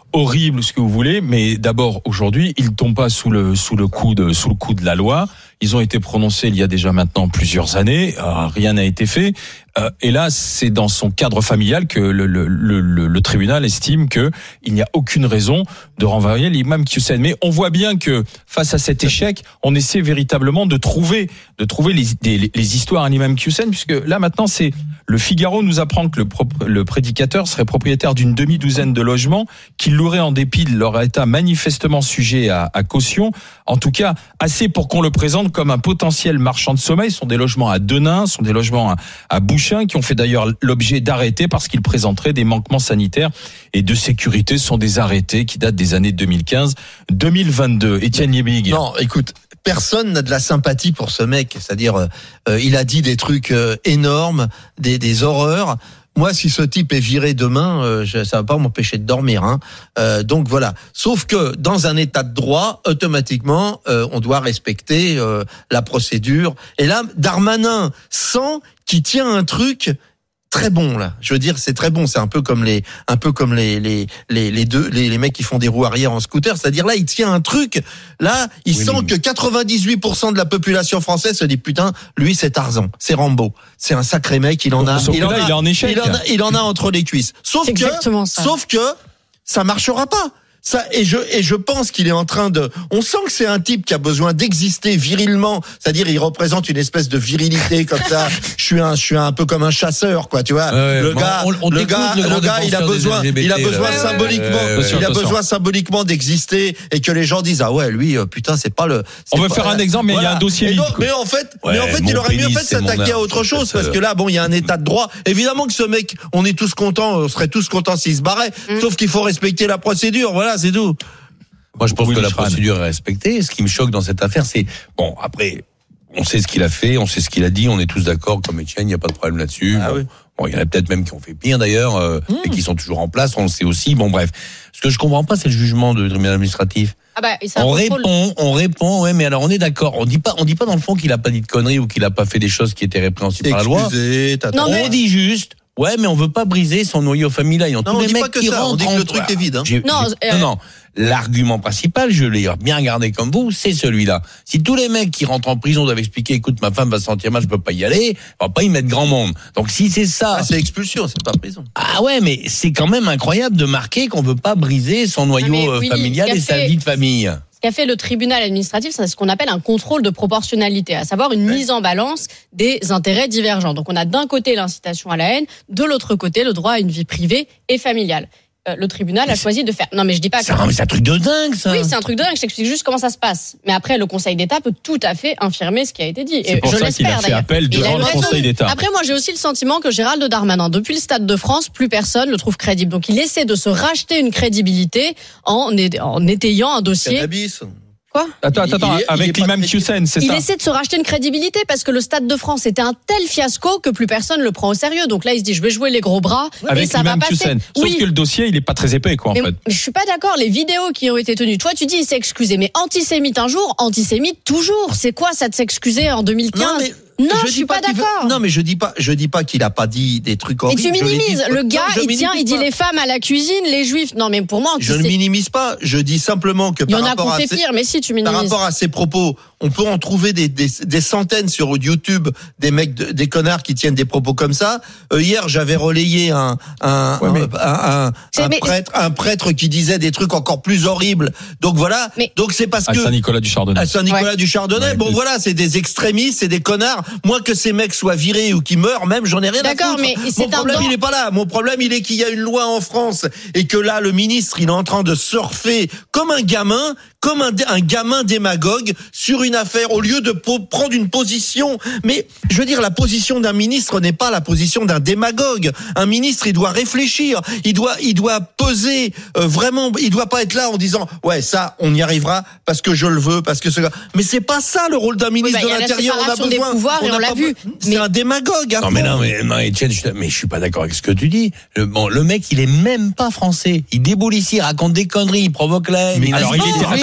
S3: horrible, ce que vous voulez, mais d'abord aujourd'hui, ils ne tombent pas sous le sous le coup de sous le coup de la loi. Ils ont été prononcés il y a déjà maintenant plusieurs années, euh, rien n'a été fait. Euh, et là, c'est dans son cadre familial que le, le, le, le tribunal estime que il n'y a aucune raison de renvoyer l'imam Hussein. Mais on voit bien que face à cet échec, on essaie véritablement de trouver de trouver les les, les histoires à l'imam Hussein, puisque là maintenant c'est le Figaro nous apprend que le, le prédicateur serait propriétaire d'une demi-douzaine de logements, qu'il louerait en dépit de leur état manifestement sujet à, à caution. En tout cas, assez pour qu'on le présente comme un potentiel marchand de sommeil. Ce sont des logements à Denain, ce sont des logements à, à Bouchain, qui ont fait d'ailleurs l'objet d'arrêtés parce qu'ils présenteraient des manquements sanitaires et de sécurité. Ce sont des arrêtés qui datent des années deux mille quinze deux mille vingt-deux. Étienne Liebig.
S4: Non, écoute, personne n'a de la sympathie pour ce mec. C'est-à-dire, euh, il a dit des trucs euh, énormes, des, des horreurs. Moi, si ce type est viré demain, euh, je, ça va pas m'empêcher de dormir. Hein. Euh, donc voilà. Sauf que dans un état de droit, automatiquement, euh, on doit respecter euh, la procédure. Et là, Darmanin sent qu'il tient un truc très bon là. Je veux dire, c'est très bon. C'est un peu comme les, un peu comme les les les, les deux les, les mecs qui font des roues arrière en scooter. C'est-à-dire là, il tient un truc. Là, il oui, sent oui. que quatre-vingt-dix-huit pour cent de la population française se dit putain, lui c'est Tarzan, c'est Rambo, c'est un sacré mec. Il en a,
S3: il, en
S4: là,
S3: a, il est en échec.
S4: Il en a, il en a entre les cuisses. Sauf
S5: c'est
S4: que,
S5: ça.
S4: sauf que ça marchera pas. Ça, et je, et je pense qu'il est en train de, on sent que c'est un type qui a besoin d'exister virilement. C'est-à-dire, il représente une espèce de virilité comme ça. Je suis un, je suis un peu comme un chasseur, quoi, tu vois.
S6: Ouais,
S4: le,
S6: bon,
S4: gars,
S6: on, on
S4: le gars, le, le gars, il a besoin,
S6: L G B T,
S4: il a besoin
S6: là.
S4: symboliquement,
S6: ouais, ouais,
S4: il a
S3: attention.
S4: besoin symboliquement d'exister et que les gens disent, ah ouais, lui, putain, c'est pas le, c'est
S3: on veut
S4: pas,
S3: faire un exemple, mais voilà. Il y a un dossier vide.
S4: Donc, mais en fait,
S6: ouais,
S4: mais en fait, il aurait mieux fait de s'attaquer à autre chose parce que là, bon, il y a un état de droit. Évidemment que ce mec, on est tous contents, on serait tous contents s'il se barrait. Mm. Sauf qu'il faut respecter la procédure. Voilà, c'est tout.
S6: Moi, je pense
S3: oui,
S6: que la
S3: Schran.
S6: procédure est respectée. Ce qui me choque dans cette affaire, c'est bon. Après, on sait ce qu'il a fait, on sait ce qu'il a dit, on est tous d'accord. Comme Etienne, il n'y a pas de problème là-dessus.
S4: Ah
S6: bon,
S4: oui.
S6: bon, il y en a peut-être même qui ont fait pire d'ailleurs, euh, mmh. et qui sont toujours en place. On le sait aussi. Bon, bref. Ce que je comprends pas, c'est le jugement du tribunal administratif.
S5: Ah bah, et ça
S6: on
S5: contrôle.
S6: répond, on répond. Ouais, mais alors on est d'accord. On dit pas, on dit pas dans le fond qu'il a pas dit de conneries ou qu'il a pas fait des choses qui étaient répréhensibles par la loi.
S4: Non,
S6: mais... On dit juste. Ouais, mais on veut pas briser son noyau familial.
S4: Non,
S6: tous
S4: on
S6: les
S4: dit
S6: mecs
S4: pas que
S6: qui
S4: ça. On dit que le truc
S6: voilà.
S4: est vide. Hein.
S6: J'ai,
S5: non,
S6: j'ai...
S5: euh...
S6: non, non. L'argument principal, je l'ai bien regardé comme vous, c'est celui-là. Si tous les mecs qui rentrent en prison doivent expliquer, écoute, ma femme va se sentir mal, je peux pas y aller, on va pas y mettre grand monde. Donc si c'est ça,
S4: ah, c'est expulsion, c'est pas prison.
S6: Ah ouais, mais c'est quand même incroyable de marquer qu'on veut pas briser son noyau ah oui, familial et sa fait... vie de famille.
S5: Ce qu'a fait le tribunal administratif, c'est ce qu'on appelle un contrôle de proportionnalité, à savoir une ouais. mise en balance des intérêts divergents. Donc on a d'un côté l'incitation à la haine, de l'autre côté le droit à une vie privée et familiale. Euh, le tribunal mais a choisi de faire. Non, mais je dis pas que.
S6: C'est un, mais c'est un truc de dingue, ça.
S5: Oui, c'est un truc de dingue. Je t'explique juste comment ça se passe. Mais après, le Conseil d'État peut tout à fait infirmer ce qui a été dit.
S3: C'est
S5: et
S3: pour
S5: je
S3: ça
S5: l'espère,
S3: qu'il a fait
S5: d'ailleurs.
S3: appel devant le Conseil d'État.
S5: Après, moi, j'ai aussi le sentiment que Gérald Darmanin, depuis le Stade de France, plus personne le trouve crédible. Donc, il essaie de se racheter une crédibilité en, en étayant un dossier.
S4: Cannabis.
S5: Quoi ?
S3: Attends, attends, attends, avec l'imam Hussein, c'est
S5: il
S3: ça.
S5: Il essaie de se racheter une crédibilité parce que le Stade de France était un tel fiasco que plus personne le prend au sérieux. Donc là, il se dit, je vais jouer les gros bras
S3: avec
S5: et ça va passer.
S3: Hussein. Sauf
S5: oui.
S3: que le dossier, il est pas très épais, quoi, en
S5: mais,
S3: fait.
S5: Mais je suis pas d'accord. Les vidéos qui ont été tenues, toi, tu dis, il s'est excusé, mais antisémite un jour, antisémite toujours. C'est quoi ça de s'excuser en deux mille quinze ?
S4: Non, mais...
S5: Non,
S4: je,
S5: je suis pas, pas d'accord.
S4: Veut... Non, mais je dis pas, je dis pas qu'il a pas dit des trucs horribles.
S5: Et tu minimises. Le gars,
S4: non,
S5: il tient, il dit les femmes à la cuisine, les juifs. Non, mais pour moi,
S4: je ne minimise pas. Je dis simplement que
S5: il y
S4: par
S5: en a
S4: rapport
S5: qu'on
S4: à
S5: fait
S4: ces...
S5: pire, mais si tu minimises.
S4: Par rapport à ses propos, on peut en trouver des, des, des centaines sur YouTube, des mecs, de, des connards qui tiennent des propos comme ça. Euh, hier, j'avais relayé un, un, ouais, mais... un, un, un
S5: mais...
S4: prêtre, un prêtre qui disait des trucs encore plus horribles. Donc voilà.
S5: Mais...
S4: Donc c'est parce
S3: à
S4: que
S3: à Saint-Nicolas du Chardonnay.
S4: À Saint-Nicolas
S5: ouais.
S4: du Chardonnay. Ouais, bon mais... voilà, c'est des extrémistes, c'est des connards. Moi que ces mecs soient virés ou qu'ils meurent, même j'en ai rien à foutre.
S5: D'accord, mais
S4: mon problème
S5: un...
S4: il est pas là. Mon problème il est qu'il y a une loi en France et que là le ministre il est en train de surfer comme un gamin, comme un, un gamin démagogue sur une affaire au lieu de po- prendre une position. Mais je veux dire, la position d'un ministre n'est pas la position d'un démagogue. Un ministre il doit réfléchir, il doit il doit peser euh, vraiment. Il doit pas être là en disant ouais ça on y arrivera parce que je le veux parce que ce gars. Mais c'est pas ça le rôle d'un ministre
S5: oui, bah,
S4: de l'Intérieur.
S5: On a besoin. Des pouvoirs,
S4: on
S5: et on l'a vu.
S4: C'est mais... un démagogue.
S6: Non mais non mais non Etienne, je, mais je suis pas d'accord avec ce que tu dis. Le, bon, le mec il est même pas français. Il déboule ici, il raconte des conneries, il provoque la haine.
S3: Mais alors il était, attends,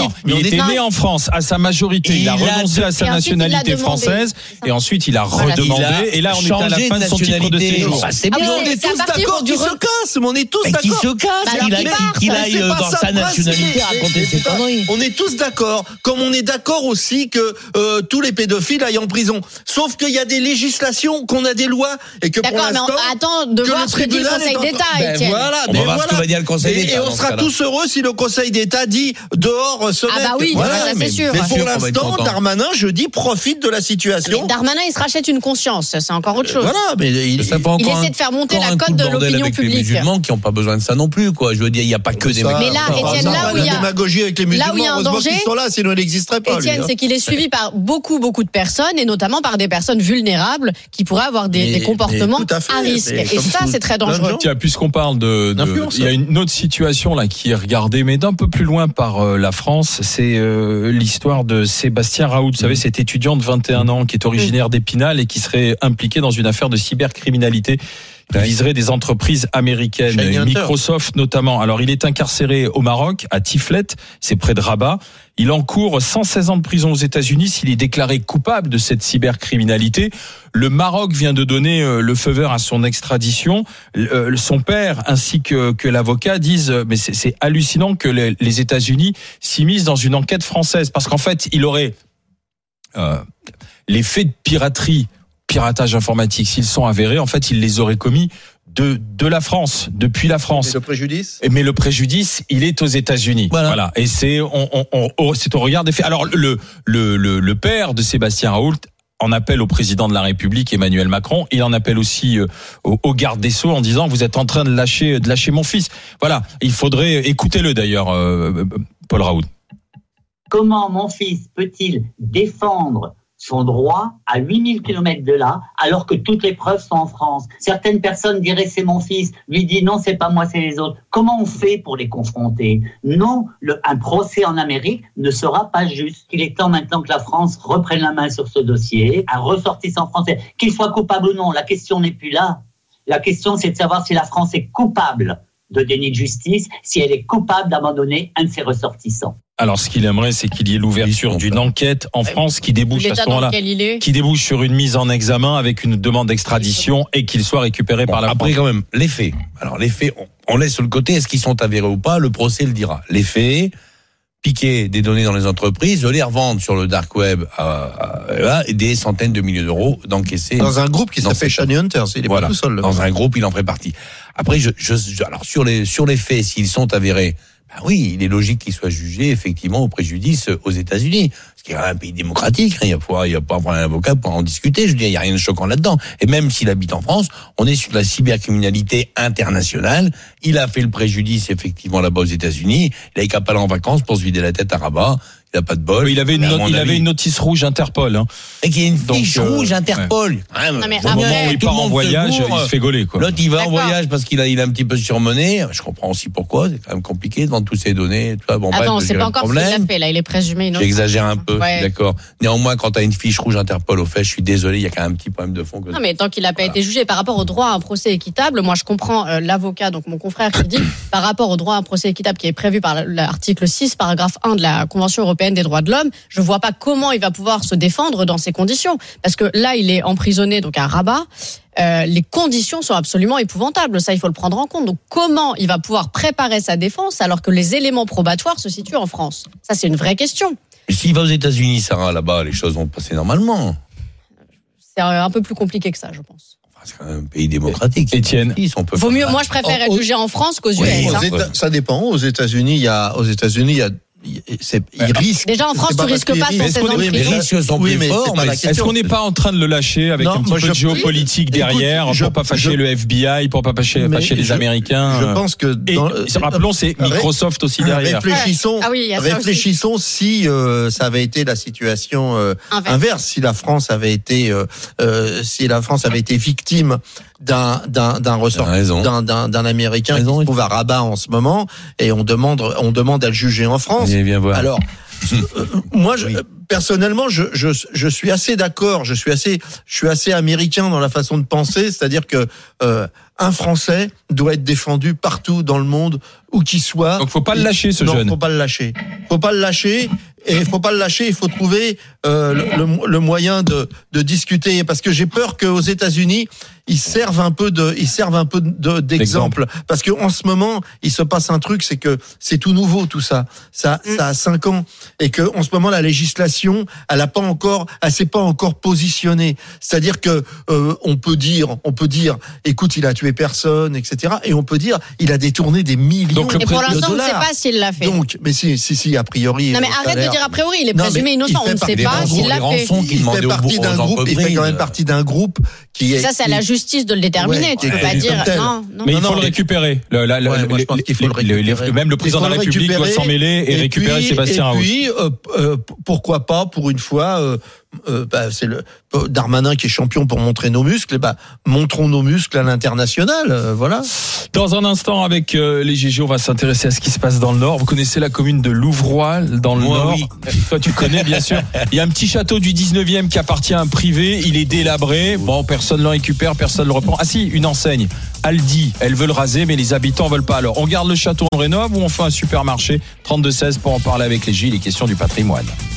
S3: non,
S4: mais
S3: il
S4: on
S3: était
S4: est-
S3: né en France à sa majorité.
S6: Et
S3: Il a
S6: il a
S3: renoncé à sa
S5: et ensuite, il a
S3: nationalité
S5: demandé.
S3: française et ensuite il a
S5: Voilà,
S3: redemandé.
S6: il a
S3: Et là, on est à la
S6: changé
S3: fin de
S6: de
S3: son titre de
S6: nationalité.
S3: séjour.
S6: Ah, c'est
S5: Ah
S6: bien.
S5: oui,
S4: on est
S5: c'est à
S4: tous
S5: partir
S4: d'accord
S5: du
S4: qu'il se
S5: re-
S4: casse, mais on est tous
S6: Mais qui
S4: d'accord.
S6: se casse,
S5: Bah,
S6: qu'il
S5: alors qu'il
S6: aille,
S5: parte.
S6: qu'il
S4: Mais
S6: aille
S4: c'est
S6: euh,
S4: pas
S6: dans
S4: ça
S6: sa
S4: le principe.
S6: nationalité raconter
S4: Mais
S6: ses
S4: c'est pas-
S6: conneries.
S4: On est tous d'accord, comme on est d'accord aussi que euh, tous les pédophiles aillent en prison. Sauf qu'il y a des législations, qu'on a des lois et que pour
S5: D'accord, mais on
S4: l'instant,
S5: attends de
S4: que
S5: voir
S4: le
S5: ce que dit le
S4: tribunal
S5: Conseil
S4: est en-
S5: d'État,
S4: Ben
S5: Étienne.
S4: voilà,
S6: On
S4: mais
S6: va voir ce
S4: voilà.
S6: que va dire le Conseil
S4: Et-
S6: d'État
S4: Et
S6: dans
S4: on
S6: ce
S4: sera
S6: cas-là.
S4: tous heureux si le Conseil d'État dit dehors ce
S5: Ah
S4: mec.
S5: bah oui,
S4: Voilà,
S5: ça, c'est
S4: mais-
S5: sûr.
S4: Mais
S6: Bien
S4: pour
S6: sûr qu'on va être
S4: l'instant,
S6: content.
S4: Darmanin, je dis, profite de la situation.
S5: Mais Darmanin, il se rachète une conscience, c'est encore autre chose.
S4: Voilà, mais il,
S6: Ça fait encore
S5: Il
S6: un-
S5: essaie de faire monter
S6: encore
S5: la
S6: un
S5: cote
S6: coup
S5: de
S6: bordel
S5: l'opinion
S6: avec les
S5: publique.
S6: musulmans qui n'ont pas besoin de ça non plus, quoi. Je veux dire, il n'y a pas que des
S4: Ça,
S5: Mais là,
S4: ça,
S5: Étienne,
S4: ça,
S5: là où
S4: la
S5: il y a-
S4: démagogie avec les
S5: là
S4: musulmans,
S5: où il y a un
S4: heureusement
S5: danger,
S4: qu'ils sont là, sinon il n'existerait pas. lui,
S5: Étienne,
S4: hein.
S5: c'est qu'il est suivi par beaucoup, beaucoup de personnes, et notamment par des personnes vulnérables qui pourraient avoir des,
S4: Mais-
S5: des comportements
S4: mais tout à fait,
S5: à risque.
S4: mais
S5: Et
S4: comme
S5: ça,
S4: tout-
S5: c'est très
S4: plein de
S5: dangereux.
S4: gens.
S3: Tiens, puisqu'on parle de, de-
S4: D'influence.
S3: il y a une autre situation là qui est regardée, mais d'un peu plus loin par euh, la France, c'est euh, l'histoire de Sébastien Raoult. Vous savez, cet étudiant de vingt et un ans qui est originaire d'Épinal et qui serait impliqué dans une affaire de cybercriminalité qui viserait des entreprises américaines,
S4: Shiny Hunter.
S3: Microsoft notamment. Alors, il est incarcéré au Maroc, à Tiflet, c'est près de Rabat. Il encourt cent seize ans de prison aux États-Unis s'il est déclaré coupable de cette cybercriminalité. Le Maroc vient de donner euh, le feu vert à son extradition. Euh, son père ainsi que, que l'avocat disent euh, mais c'est, c'est hallucinant que les, les États-Unis s'immiscent dans une enquête française parce qu'en fait, il aurait euh, les faits de piraterie, piratage informatique, s'ils sont avérés, en fait, il les aurait commis de de la France, depuis la France.
S4: Mais le préjudice
S3: Mais le préjudice, il est aux États-Unis.
S6: Voilà.
S3: Voilà. Et c'est on, on, on- on- c'est au regard des faits. Alors le le le, le père de Sébastien Raoult en appelle au président de la République Emmanuel Macron. Il en appelle aussi euh, au, au garde des Sceaux en disant vous êtes en train de lâcher de lâcher mon fils. Voilà. Il faudrait écoutez-le d'ailleurs, euh, Paul Raoult.
S11: Comment mon fils peut-il défendre son droit à huit mille kilomètres de là, alors que toutes les preuves sont en France? Certaines personnes diraient c'est mon fils, lui dit non, c'est pas moi, c'est les autres. Comment on fait pour les confronter? Non, le, un procès en Amérique ne sera pas juste. Il est temps maintenant que la France reprenne la main sur ce dossier, un ressortissant français, qu'il soit coupable ou non, la question n'est plus là. La question, c'est de savoir si la France est coupable de déni de justice, si elle est coupable d'abandonner un de ses ressortissants.
S3: Alors ce qu'il aimerait, c'est qu'il y ait l'ouverture d'une enquête en France qui débouche à
S5: L'état
S3: ce
S5: dans
S3: moment-là.
S5: lequel il est.
S3: Qui débouche sur une mise en examen avec une demande d'extradition et qu'il soit récupéré
S6: Bon,
S3: par la
S6: après,
S3: France.
S6: quand même, les faits. Alors, les faits, on, on laisse sur le côté, est-ce qu'ils sont avérés ou pas? Le procès le dira. Les faits, piquer des données dans les entreprises, les revendre sur le dark web à, à- à des centaines de milliers d'euros d'encaisser.
S4: Dans un groupe qui
S6: Dans
S4: s'appelle
S6: cette-
S4: Shiny Hunters, il est
S6: Voilà.
S4: pas tout seul. le
S6: Dans
S4: mec.
S6: un groupe, il en ferait partie. Après, je, je, je- alors sur les sur les faits, s'ils sont avérés, ben oui, il est logique qu'ils soient jugés effectivement au préjudice aux États-Unis, ce qui est un pays démocratique. Hein, il y a pas, il y a pas un avocat pour en discuter. Je veux dire, il y a rien de choquant là-dedans. Et même s'il habite en France, on est sur la cybercriminalité internationale. Il a fait le préjudice effectivement là-bas aux États-Unis. Il a qu'à pas aller en vacances pour se vider la tête à Rabat. Il a pas de bol.
S3: Il avait une,
S6: Mais à
S3: note-
S6: mon
S3: il
S6: avis-
S3: avait une notice rouge Interpol. Hein.
S6: et qu'il y a une
S3: Donc,
S6: fiche
S3: euh,
S6: rouge Interpol. Ah,
S5: Non, mais
S3: Au moment
S5: après-
S3: où il
S6: tout le
S3: part en
S6: monde se
S3: voyage,
S6: gourre.
S3: il se fait gauler, quoi.
S6: L'autre, il va en
S5: D'accord.
S6: voyage parce qu'il a, il a un petit peu surmené. Je comprends aussi pourquoi. C'est quand même compliqué devant toutes ces données. Tout ça. Bon, bref,
S5: Attends,
S6: je
S5: c'est
S6: dirais
S5: pas
S6: le
S5: encore ce qu'il a
S6: problème.
S5: fait, là, il est présumé innocent.
S6: J'exagère un peu,
S5: Ouais.
S6: d'accord. Néanmoins, quand tu as une fiche rouge Interpol au fait, je suis désolé, il y a quand même un petit problème de fond. Que...
S5: Non, mais tant qu'il n'a pas
S6: Voilà.
S5: été jugé par rapport au droit à un procès équitable, moi je comprends euh, l'avocat, donc mon confrère, qui dit par rapport au droit à un procès équitable qui est prévu par l'article six, paragraphe un de la Convention européenne des droits de l'homme, je vois pas comment il va pouvoir se défendre dans ces conditions. Parce que là, il est emprisonné donc à Rabat. Euh, les conditions sont absolument épouvantables. Ça, il faut le prendre en compte. Donc, comment il va pouvoir préparer sa défense alors que les éléments probatoires se situent en France? Ça, c'est une vraie question.
S6: Mais s'il va aux États-Unis, Sarah, là-bas, les choses vont passer normalement.
S5: C'est euh, un peu plus compliqué que ça, je pense.
S6: Enfin, c'est quand même un pays démocratique.
S3: Étienne.
S6: Ils sont peu
S5: Vaut mieux,
S6: faire
S5: moi, je préfère
S4: Oh,
S5: être
S4: oh.
S5: jugé en France qu'aux U S.
S6: Oui,
S5: hein.
S4: Aux Éta- ça dépend. Aux États-Unis, il y a, aux États-Unis, il y a, c'est, ils risquent.
S5: Déjà, en France,
S4: C'est
S5: tu
S4: parce
S5: risques
S4: qu'ils
S5: pas
S4: risquent.
S5: cent seize ans de
S4: Oui, mais
S6: Les
S5: prison.
S4: là-
S6: risques sont
S4: oui,
S6: plus
S4: mais
S6: forts,
S4: c'est pas
S6: mais
S4: la
S6: est-ce
S3: Est-ce qu'on n'est pas en train de le lâcher avec
S4: Non,
S3: un petit
S4: moi,
S3: peu
S4: je-
S3: de géopolitique
S4: Écoute,
S3: derrière
S4: je-
S3: pour pas fâcher
S4: je-
S3: le F B I, pour pas fâcher,
S4: Mais
S3: fâcher les
S4: je-
S3: Américains?
S4: Je
S3: euh,
S4: pense que
S3: Et
S4: dans,
S3: rappelons, c'est Microsoft aussi derrière.
S4: Réfléchissons,
S5: Ah oui, il y a ça aussi.
S4: réfléchissons si euh, ça avait été la situation euh,
S5: Inverse.
S4: inverse, si la France avait été, euh, euh, si la France avait été victime d'un d'un d'un ressort,
S6: T'as raison.
S4: d'un d'un d'un Américain
S6: T'as
S4: qui
S6: raison.
S4: se trouve à Rabat en ce moment, et on demande on demande à le juger en France.
S6: Allez, viens voir.
S4: Alors, euh, moi, je,
S6: Oui.
S4: personnellement, je, je, je suis assez d'accord. Je suis assez, je suis assez américain dans la façon de penser, c'est-à-dire que euh, un Français doit être défendu partout dans le monde, où qu'il soit.
S3: Donc faut pas le lâcher, ce
S4: non,
S3: jeune.
S4: Non, faut pas le lâcher. Faut pas le lâcher. Et faut pas le lâcher. Il faut trouver euh, le, le moyen de, de discuter, parce que j'ai peur qu'aux États-Unis ils servent un peu de, ils servent un peu de, d'exemple, parce que en ce moment il se passe un truc, c'est que c'est tout nouveau tout ça. Ça, mm. ça a cinq ans, et que en ce moment la législation, elle a pas encore, elle s'est pas encore positionnée. C'est-à-dire que euh, on peut dire, on peut dire, écoute, il a tué personne, et cetera. Et on peut dire, il a détourné des millions
S3: Donc,
S4: de dollars.
S5: Et pour l'instant, on ne sait pas s'il l'a fait.
S4: Donc, mais si, si, si, a priori.
S5: Non mais arrête de dire a priori, il est présumé innocent. On ne sait pas s'il l'a fait.
S4: Il fait partie d'un groupe. Il fait quand même partie d'un groupe qui est.
S5: Ça, c'est à la justice de le déterminer. Ouais, tu peux pas dire non, non.
S3: Mais il faut
S4: non,
S3: le récupérer. Le, la, la,
S4: ouais,
S3: le,
S4: faut le récupérer.
S3: Même le président de la République doit s'en mêler et, et récupérer
S4: puis,
S3: Sébastien Raoult.
S4: Et puis, euh, euh, pourquoi pas, pour une fois, euh, euh, bah, c'est le Darmanin qui est champion pour montrer nos muscles. Et bah, montrons nos muscles à l'international. Euh, voilà.
S3: Dans un instant, avec euh, les G G, on va s'intéresser à ce qui se passe dans le Nord. Vous connaissez la commune de Louvroy, dans le
S6: Moi,
S3: Nord.
S6: oui.
S3: Toi, tu connais, bien sûr. Il y a un petit château du dix-neuvième qui appartient à un privé. Il est délabré. Bon, personne ne le récupère, personne ne le reprend. Ah si, une enseigne. Aldi, elle veut le raser, mais les habitants veulent pas. Alors, on garde le château, on rénove, ou on fait un supermarché? Trente-deux seize pour en parler avec les G. Les questions du patrimoine.